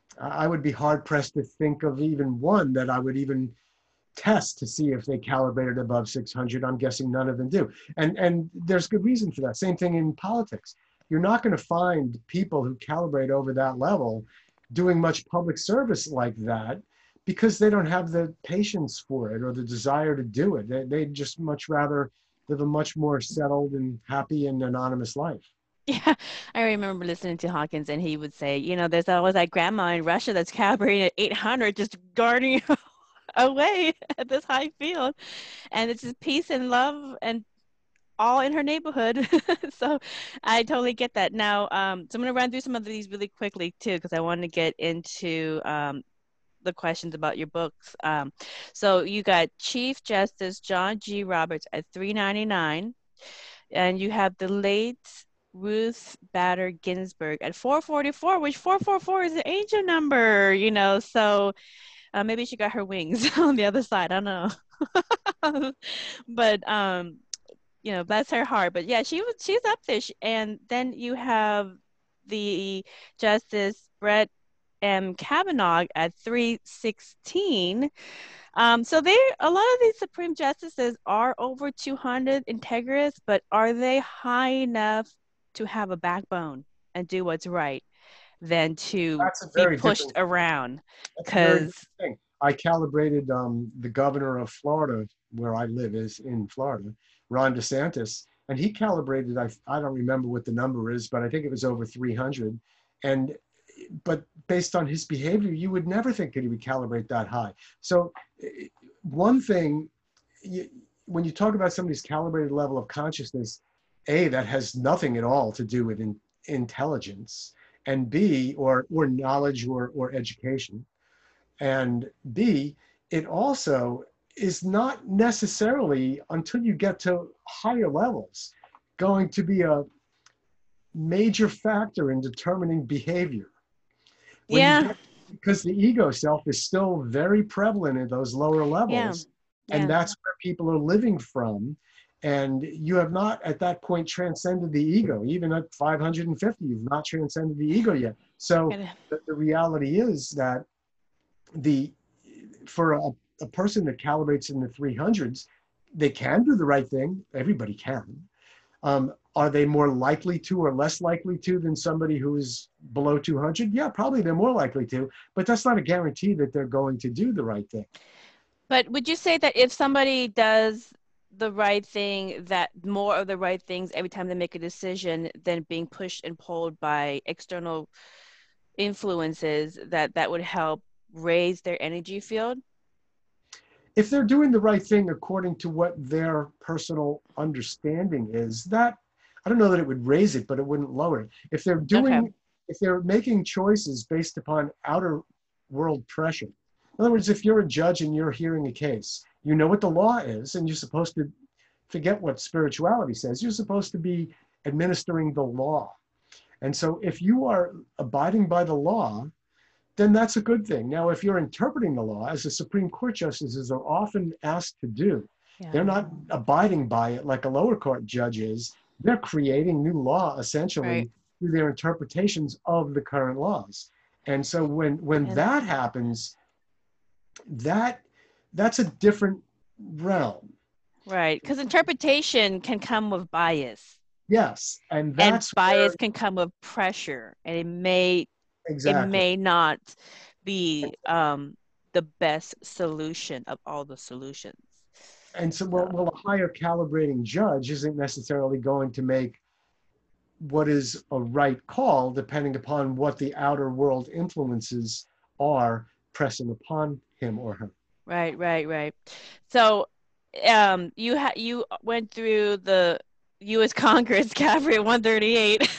I would be hard pressed to think of even one that I would even test to see if they calibrated above six hundred. I'm guessing none of them do. And, and there's good reason for that. Same thing in politics. You're not going to find people who calibrate over that level doing much public service like that because they don't have the patience for it or the desire to do it. They, they just much rather live a much more settled and happy and anonymous life. Yeah, I remember listening to Hawkins, and he would say, you know, there's always that grandma in Russia that's calibrating at eight hundred, just guarding away at this high field, and it's just peace and love and all in her neighborhood. So I totally get that. Now, um, so I'm going to run through some of these really quickly too, because I want to get into um, the questions about your books. Um, so you got Chief Justice John G. Roberts at three ninety-nine, and you have the late Ruth Bader Ginsburg at four forty-four, which four forty-four is an angel number, you know, so uh, maybe she got her wings on the other side. I don't know. But um, you know, bless her heart. But yeah, she was she's up there. She, and then you have the Justice Brett M. Kavanaugh at three sixteen. Um, so they a lot of these Supreme Justices are over two hundred integrists, but are they high enough to have a backbone and do what's right than to That's a be very pushed different, around? that's a very Because different thing. I calibrated um, the governor of Florida, where I live is in Florida, Ron DeSantis, and he calibrated, I, I don't remember what the number is, but I think it was over three hundred. And, but based on his behavior, you would never think that he would calibrate that high. So eh, one thing, you, when you talk about somebody's calibrated level of consciousness, A, that has nothing at all to do with in, intelligence, and B, or, or knowledge or, or education. And B, it also is not necessarily, until you get to higher levels, going to be a major factor in determining behavior. When you yeah, get, because the ego self is still very prevalent in those lower yeah, levels, and yeah. that's where people are living from. And you have not at that point transcended the ego. Even at five hundred fifty, you've not transcended the ego yet. So Gotta- the, the reality is that the for a, a person that calibrates in the three hundreds, they can do the right thing. Everybody can. Um, are they more likely to or less likely to than somebody who is below two hundred? Yeah, probably they're more likely to, but that's not a guarantee that they're going to do the right thing. But would you say that if somebody does the right thing, that more of the right things every time they make a decision than being pushed and pulled by external influences, that that would help raise their energy field? If they're doing the right thing according to what their personal understanding is, that, I don't know that it would raise it, but it wouldn't lower it. If they're doing, Okay. if they're making choices based upon outer world pressure, in other words, if you're a judge and you're hearing a case, you know what the law is, and you're supposed to forget what spirituality says. You're supposed to be administering the law. And so if you are abiding by the law, then that's a good thing. Now, if you're interpreting the law, as the Supreme Court justices are often asked to do, Yeah. they're not abiding by it like a lower court judge is. They're creating new law essentially Right. through their interpretations of the current laws. And so when when And- that happens, that that's a different realm. Right. Because interpretation can come with bias, Yes, and and that's bias where, can come with pressure, and it may it exactly. may not be um, the best solution of all the solutions. And so, well, So, well, a higher calibrating judge isn't necessarily going to make what is a right call, depending upon what the outer world influences are pressing upon him or her. right, right, right. So, um, you ha you went through the U S Congress Cavalry one thirty-eight.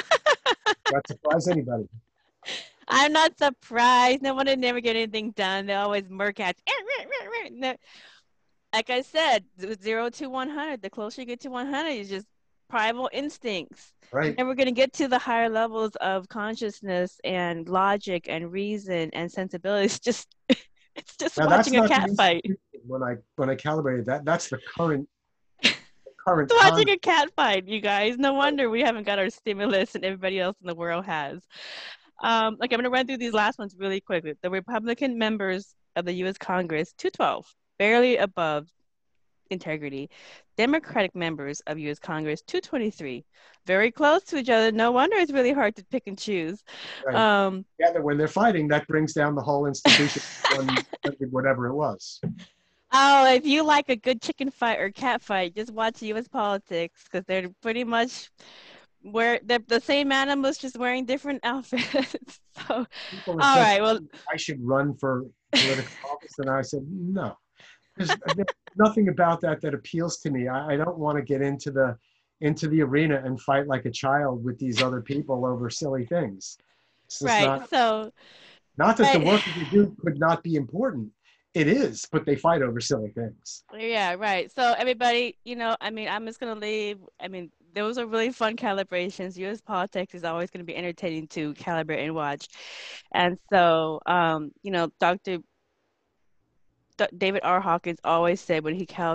Not surprise anybody. I'm not surprised. No one would never get anything done. They always murk at. No, like I said, zero to one hundred. The closer you get to one hundred, it's just primal instincts. You're Right. never going to get to the higher levels of consciousness and logic and reason and sensibility. It's just, it's just Now that's watching a not cat the fight. institution when I when I calibrated that. That's the current current It's watching con- a cat fight, you guys. No wonder we haven't got our stimulus and everybody else in the world has. Um, okay, I'm going to run through these last ones really quickly. The Republican members of the U S Congress, two twelve, barely above integrity. Democratic members of U S Congress, two twenty-three, very close to each other. No wonder it's really hard to pick and choose. right. Um, Together, when they're fighting, that brings down the whole institution, one hundred, whatever it was. oh, if you like a good chicken fight or cat fight, just watch U S politics, because they're pretty much where they're the same animals, just wearing different outfits. So, People all have said right, well, I should run for political office, and I said no. There's, there's nothing about that that appeals to me. I, I don't want to get into the into the arena and fight like a child with these other people over silly things. It's just right. not So, not that the right. work that they do could not be important. It is, but they fight over silly things. Yeah, right. So everybody, you know, I mean, I'm just gonna leave. I mean, those are really fun calibrations. U S politics is always gonna be entertaining to calibrate and watch. And so, um, you know, Doctor D- David R. Hawkins always said when he calibrated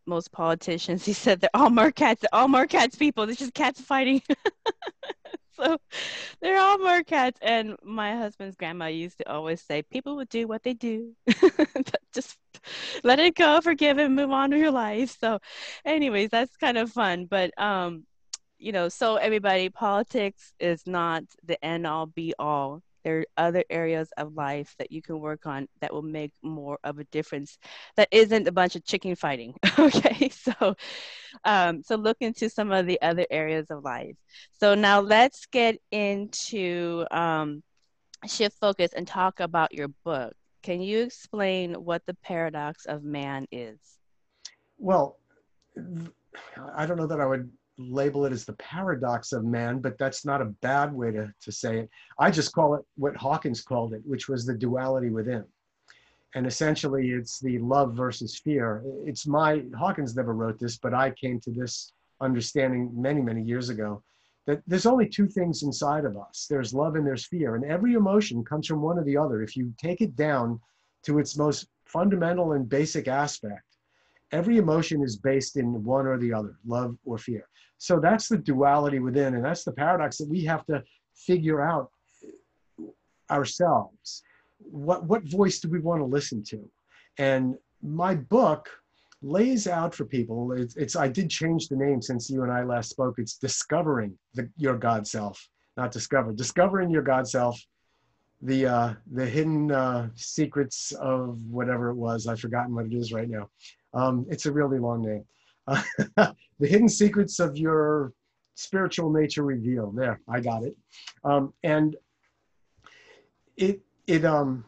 most politicians, he said they're all Mercats, they're all Mercats people. It's just cats fighting. So they're all Mercats. And my husband's grandma used to always say, people will do what they do. Just let it go, forgive and move on with your life. So anyways, that's kind of fun. But, um, you know, so everybody, politics is not the end all be all. There are other areas of life that you can work on that will make more of a difference. That isn't a bunch of chicken fighting. Okay, so um, so look into some of the other areas of life. So now let's get into um, shift focus and talk about your book. Can you explain what the paradox of man is? Well, I don't know that I would label it as the paradox of man, but that's not a bad way to, to say it. I just call it what Hawkins called it, which was the duality within. And essentially it's the love versus fear. It's my, Hawkins never wrote this, but I came to this understanding many, many years ago, that there's only two things inside of us. There's love and there's fear. And every emotion comes from one or the other. If you take it down to its most fundamental and basic aspect, every emotion is based in one or the other, love or fear. So that's the duality within, and that's the paradox that we have to figure out ourselves. What, what voice do we want to listen to? And my book lays out for people, it's, it's I did change the name since you and I last spoke. It's Discovering the, Your God Self, not Discover. Discovering Your God Self, the, uh, the hidden uh, secrets of whatever it was. I've forgotten what it is right now. Um, it's a really long name. Uh, the hidden secrets of your spiritual nature revealed. There, I got it. Um, and it it um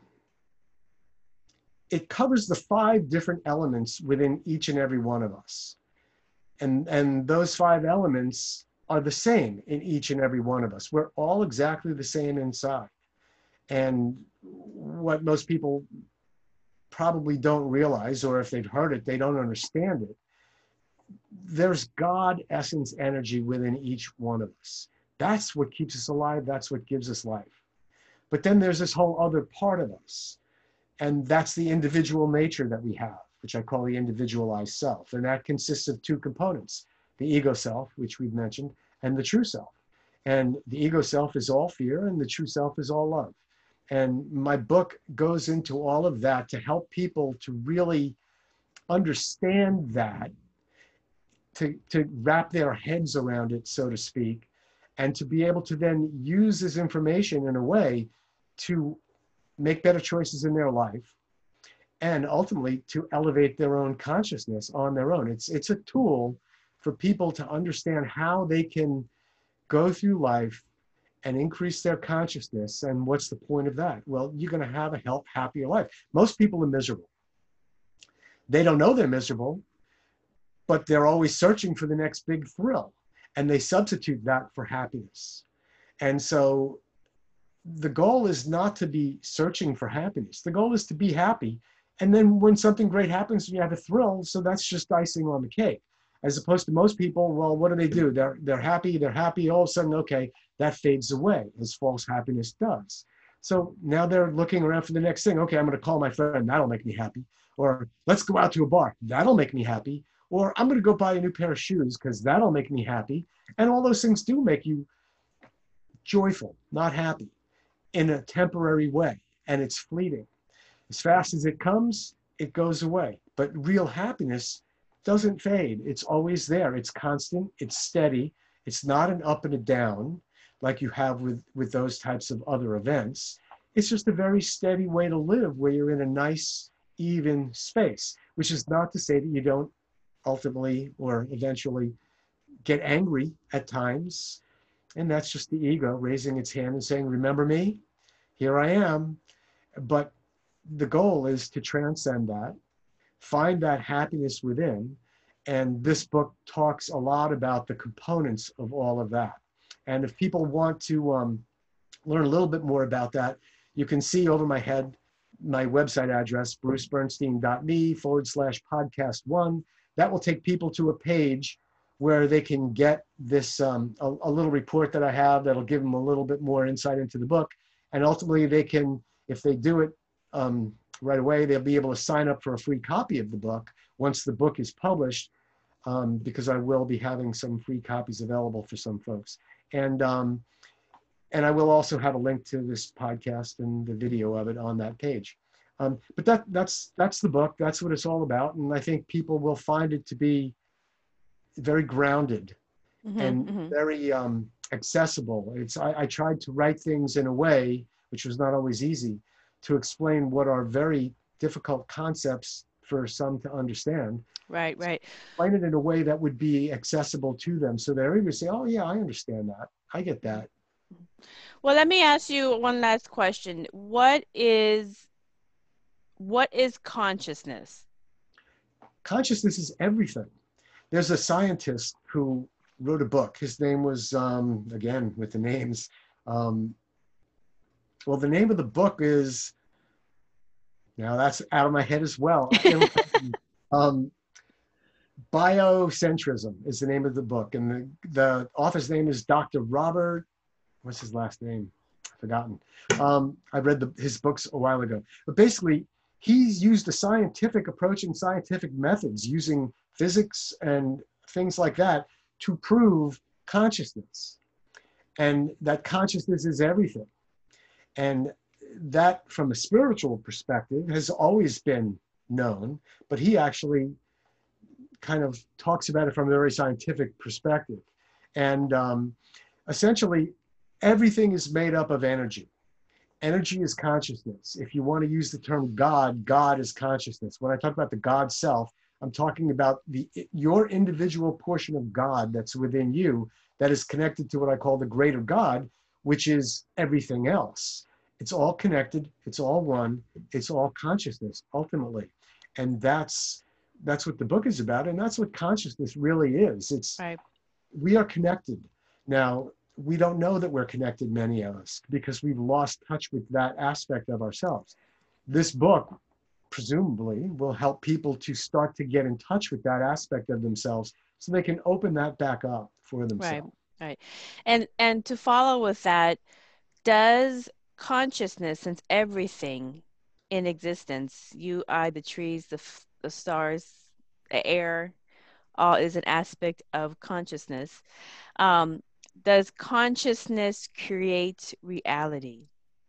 it covers the five different elements within each and every one of us, and and those five elements are the same in each and every one of us. We're all exactly the same inside. And what most people probably don't realize, or if they've heard it, they don't understand it. There's God essence energy within each one of us. That's what keeps us alive. That's what gives us life. But then there's this whole other part of us. And that's the individual nature that we have, which I call the individualized self. And that consists of two components, the ego self, which we've mentioned, and the true self. And the ego self is all fear, and the true self is all love. And my book goes into all of that to help people to really understand that, to, to wrap their heads around it, so to speak, and to be able to then use this information in a way to make better choices in their life, and ultimately to elevate their own consciousness on their own. It's, it's a tool for people to understand how they can go through life and increase their consciousness. And what's the point of that? Well, you're going to have a health, happier life. Most people are miserable. They don't know they're miserable, but they're always searching for the next big thrill. And they substitute that for happiness. And so the goal is not to be searching for happiness. The goal is to be happy. And then when something great happens, you have a thrill. So that's just icing on the cake. As opposed to most people, well, what do they do? They're, they're happy, they're happy, all of a sudden, okay, that fades away, as false happiness does. So now they're looking around for the next thing. Okay, I'm gonna call my friend, that'll make me happy. Or let's go out to a bar, that'll make me happy. Or I'm gonna go buy a new pair of shoes because that'll make me happy. And all those things do make you joyful, not happy, in a temporary way. And it's fleeting. As fast as it comes, it goes away. But real happiness doesn't fade. It's always there. It's constant. It's steady. It's not an up and a down like you have with, with those types of other events. It's just a very steady way to live where you're in a nice, even space, which is not to say that you don't ultimately or eventually get angry at times. And that's just the ego raising its hand and saying, remember me? Here I am. But the goal is to transcend that, find that happiness within. And this book talks a lot about the components of all of that. And if people want to um, learn a little bit more about that, you can see over my head my website address, brucebernstein.me forward slash podcast one. That will take people to a page where they can get this, um, a, a little report that I have that'll give them a little bit more insight into the book. And ultimately they can, if they do it um, right away. They'll be able to sign up for a free copy of the book once the book is published, um, because I will be having some free copies available for some folks. And, um, and I will also have a link to this podcast and the video of it on that page. Um, but that, that's, that's the book. That's what it's all about. And I think people will find it to be very grounded Mm-hmm, and mm-hmm. very um, accessible. It's, I, I tried to write things in a way, which was not always easy, to explain what are very difficult concepts for some to understand. Right, right. Explain it in a way that would be accessible to them, so that everybody would say, oh yeah, I understand that. I get that. Well, let me ask you one last question. What is, what is consciousness? Consciousness is everything. There's a scientist who wrote a book. His name was, um, again, with the names, um, well, the name of the book is, now that's out of my head as well. um, Biocentrism is the name of the book. And the, the author's name is Doctor Robert, what's his last name? I've forgotten. Um, I read the, his books a while ago. But basically, he's used a scientific approach and scientific methods using physics and things like that to prove consciousness. And that consciousness is everything. And that, from a spiritual perspective, has always been known, but he actually kind of talks about it from a very scientific perspective. And um, essentially, everything is made up of energy. Energy is consciousness. If you want to use the term God, God is consciousness. When I talk about the God self, I'm talking about the your individual portion of God that's within you that is connected to what I call the greater God, which is everything else. It's all connected. It's all one. It's all consciousness, ultimately. And that's that's what the book is about. And that's what consciousness really is. It's Right. We are connected. Now, we don't know that we're connected, many of us, because we've lost touch with that aspect of ourselves. This book, presumably, will help people to start to get in touch with that aspect of themselves so they can open that back up for themselves. Right, right. And and to follow with that, does consciousness, since everything in existence, you, I, the trees, the, f- the stars, the air, all is an aspect of consciousness. Um, does consciousness create reality?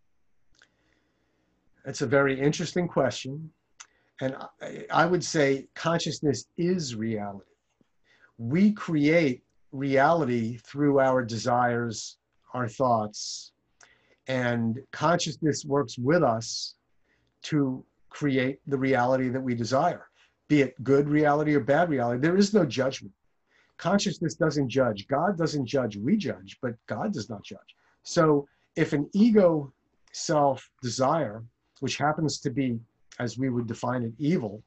That's a very interesting question. And I, I would say consciousness is reality. We create reality through our desires, our thoughts, and consciousness works with us to create the reality that we desire, be it good reality or bad reality. There is no judgment. Consciousness doesn't judge. God doesn't judge. We judge, but God does not judge. So if an ego self desire, which happens to be, as we would define it, evil,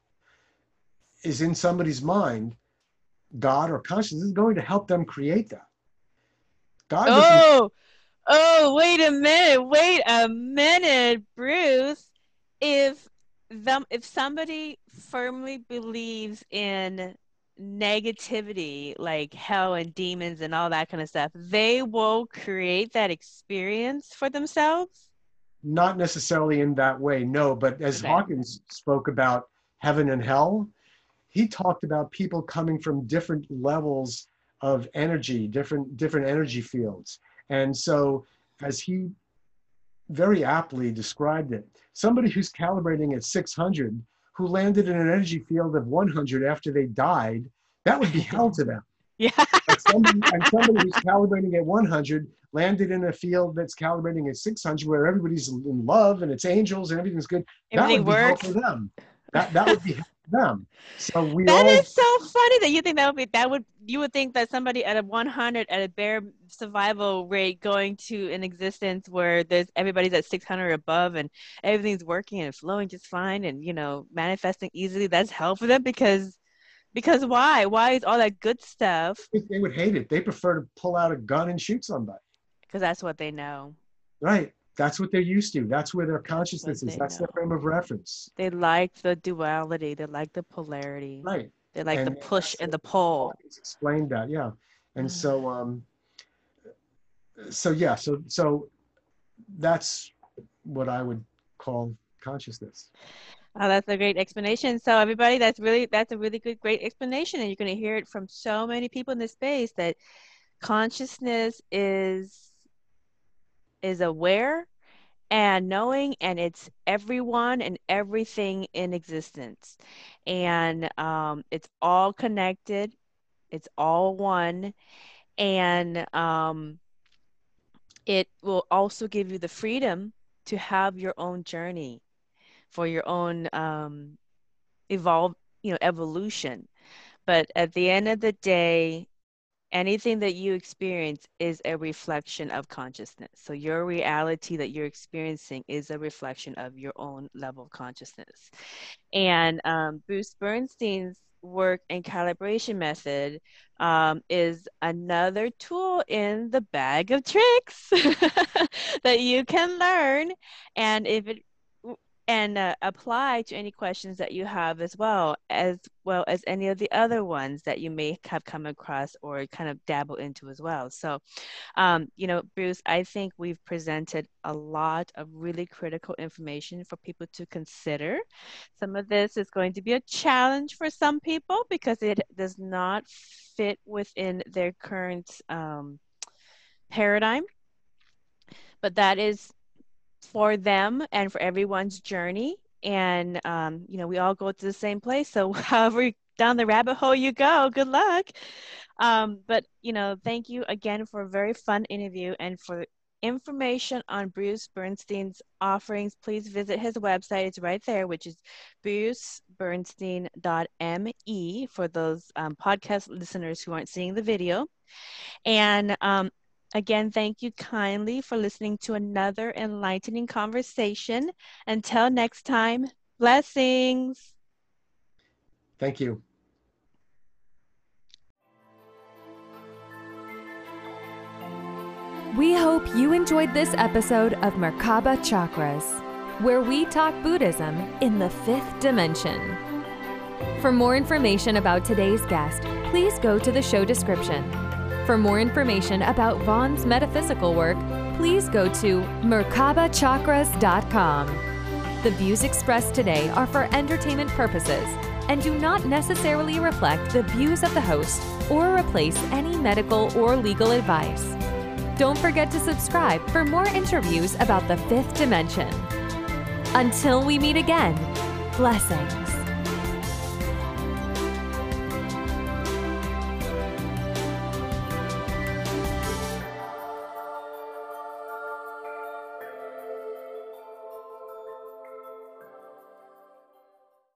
is in somebody's mind, God or consciousness is going to help them create that. God doesn't. Oh, oh, wait a minute, wait a minute, Bruce. If them, if somebody firmly believes in negativity, like hell and demons and all that kind of stuff, they will create that experience for themselves? Not necessarily in that way, no. But as Okay. Hawkins spoke about heaven and hell, he talked about people coming from different levels of energy, different different energy fields. And so, as he very aptly described it, somebody who's calibrating at six hundred, who landed in an energy field of one hundred after they died, that would be hell to them. Yeah. And somebody, and somebody who's calibrating at one hundred landed in a field that's calibrating at six hundred, where everybody's in love and it's angels and everything's good. Everything That would be hell works. for them. That that would be hell for them. So we That all. is so funny that you think that would be, that would, you would think that somebody at a one hundred at a bare survival rate going to an existence where there's everybody's at six hundred above and everything's working and flowing just fine and, you know, manifesting easily, that's hell for them, because because why? Why is all that good stuff? They would hate it. They prefer to pull out a gun and shoot somebody. Because that's what they know. Right. That's what they're used to. That's where their consciousness That's is. what That's they their frame of reference. They like the duality. They like the polarity. Right. They like And the push and the pull. Hawkins explained that, yeah. And so, um, so yeah, so so that's what I would call consciousness. Oh, that's a great explanation. So everybody, that's really, that's a really good, great explanation. And you're going to hear it from so many people in this space that consciousness is, is aware and knowing, and it's everyone and everything in existence. And um, it's all connected. It's all one. And um, it will also give you the freedom to have your own journey for your own um, evolve, you know, evolution. But at the end of the day, anything that you experience is a reflection of consciousness. So your reality that you're experiencing is a reflection of your own level of consciousness. And um, Bruce Bernstein's work and calibration method um, is another tool in the bag of tricks that you can learn. And if it and uh, apply to any questions that you have, as well as well as any of the other ones that you may have come across or kind of dabble into as well. So, um, you know, Bruce, I think we've presented a lot of really critical information for people to consider. Some of this is going to be a challenge for some people because it does not fit within their current um, paradigm, but that is for them and for everyone's journey. And, um, you know, we all go to the same place. So however down the rabbit hole you go, good luck. Um, but, you know, thank you again for a very fun interview. And for information on Bruce Bernstein's offerings, please visit his website. It's right there, which is bruce bernstein dot me for those um, podcast listeners who aren't seeing the video. And um, again, thank you kindly for listening to another enlightening conversation. Until next time, blessings. Thank you. We hope you enjoyed this episode of Merkaba Chakras, where we talk Buddhism in the fifth dimension. For more information about today's guest, please go to the show description. For more information about Vaughn's metaphysical work, please go to merkaba chakras dot com. The views expressed today are for entertainment purposes and do not necessarily reflect the views of the host or replace any medical or legal advice. Don't forget to subscribe for more interviews about the fifth dimension. Until we meet again, blessings.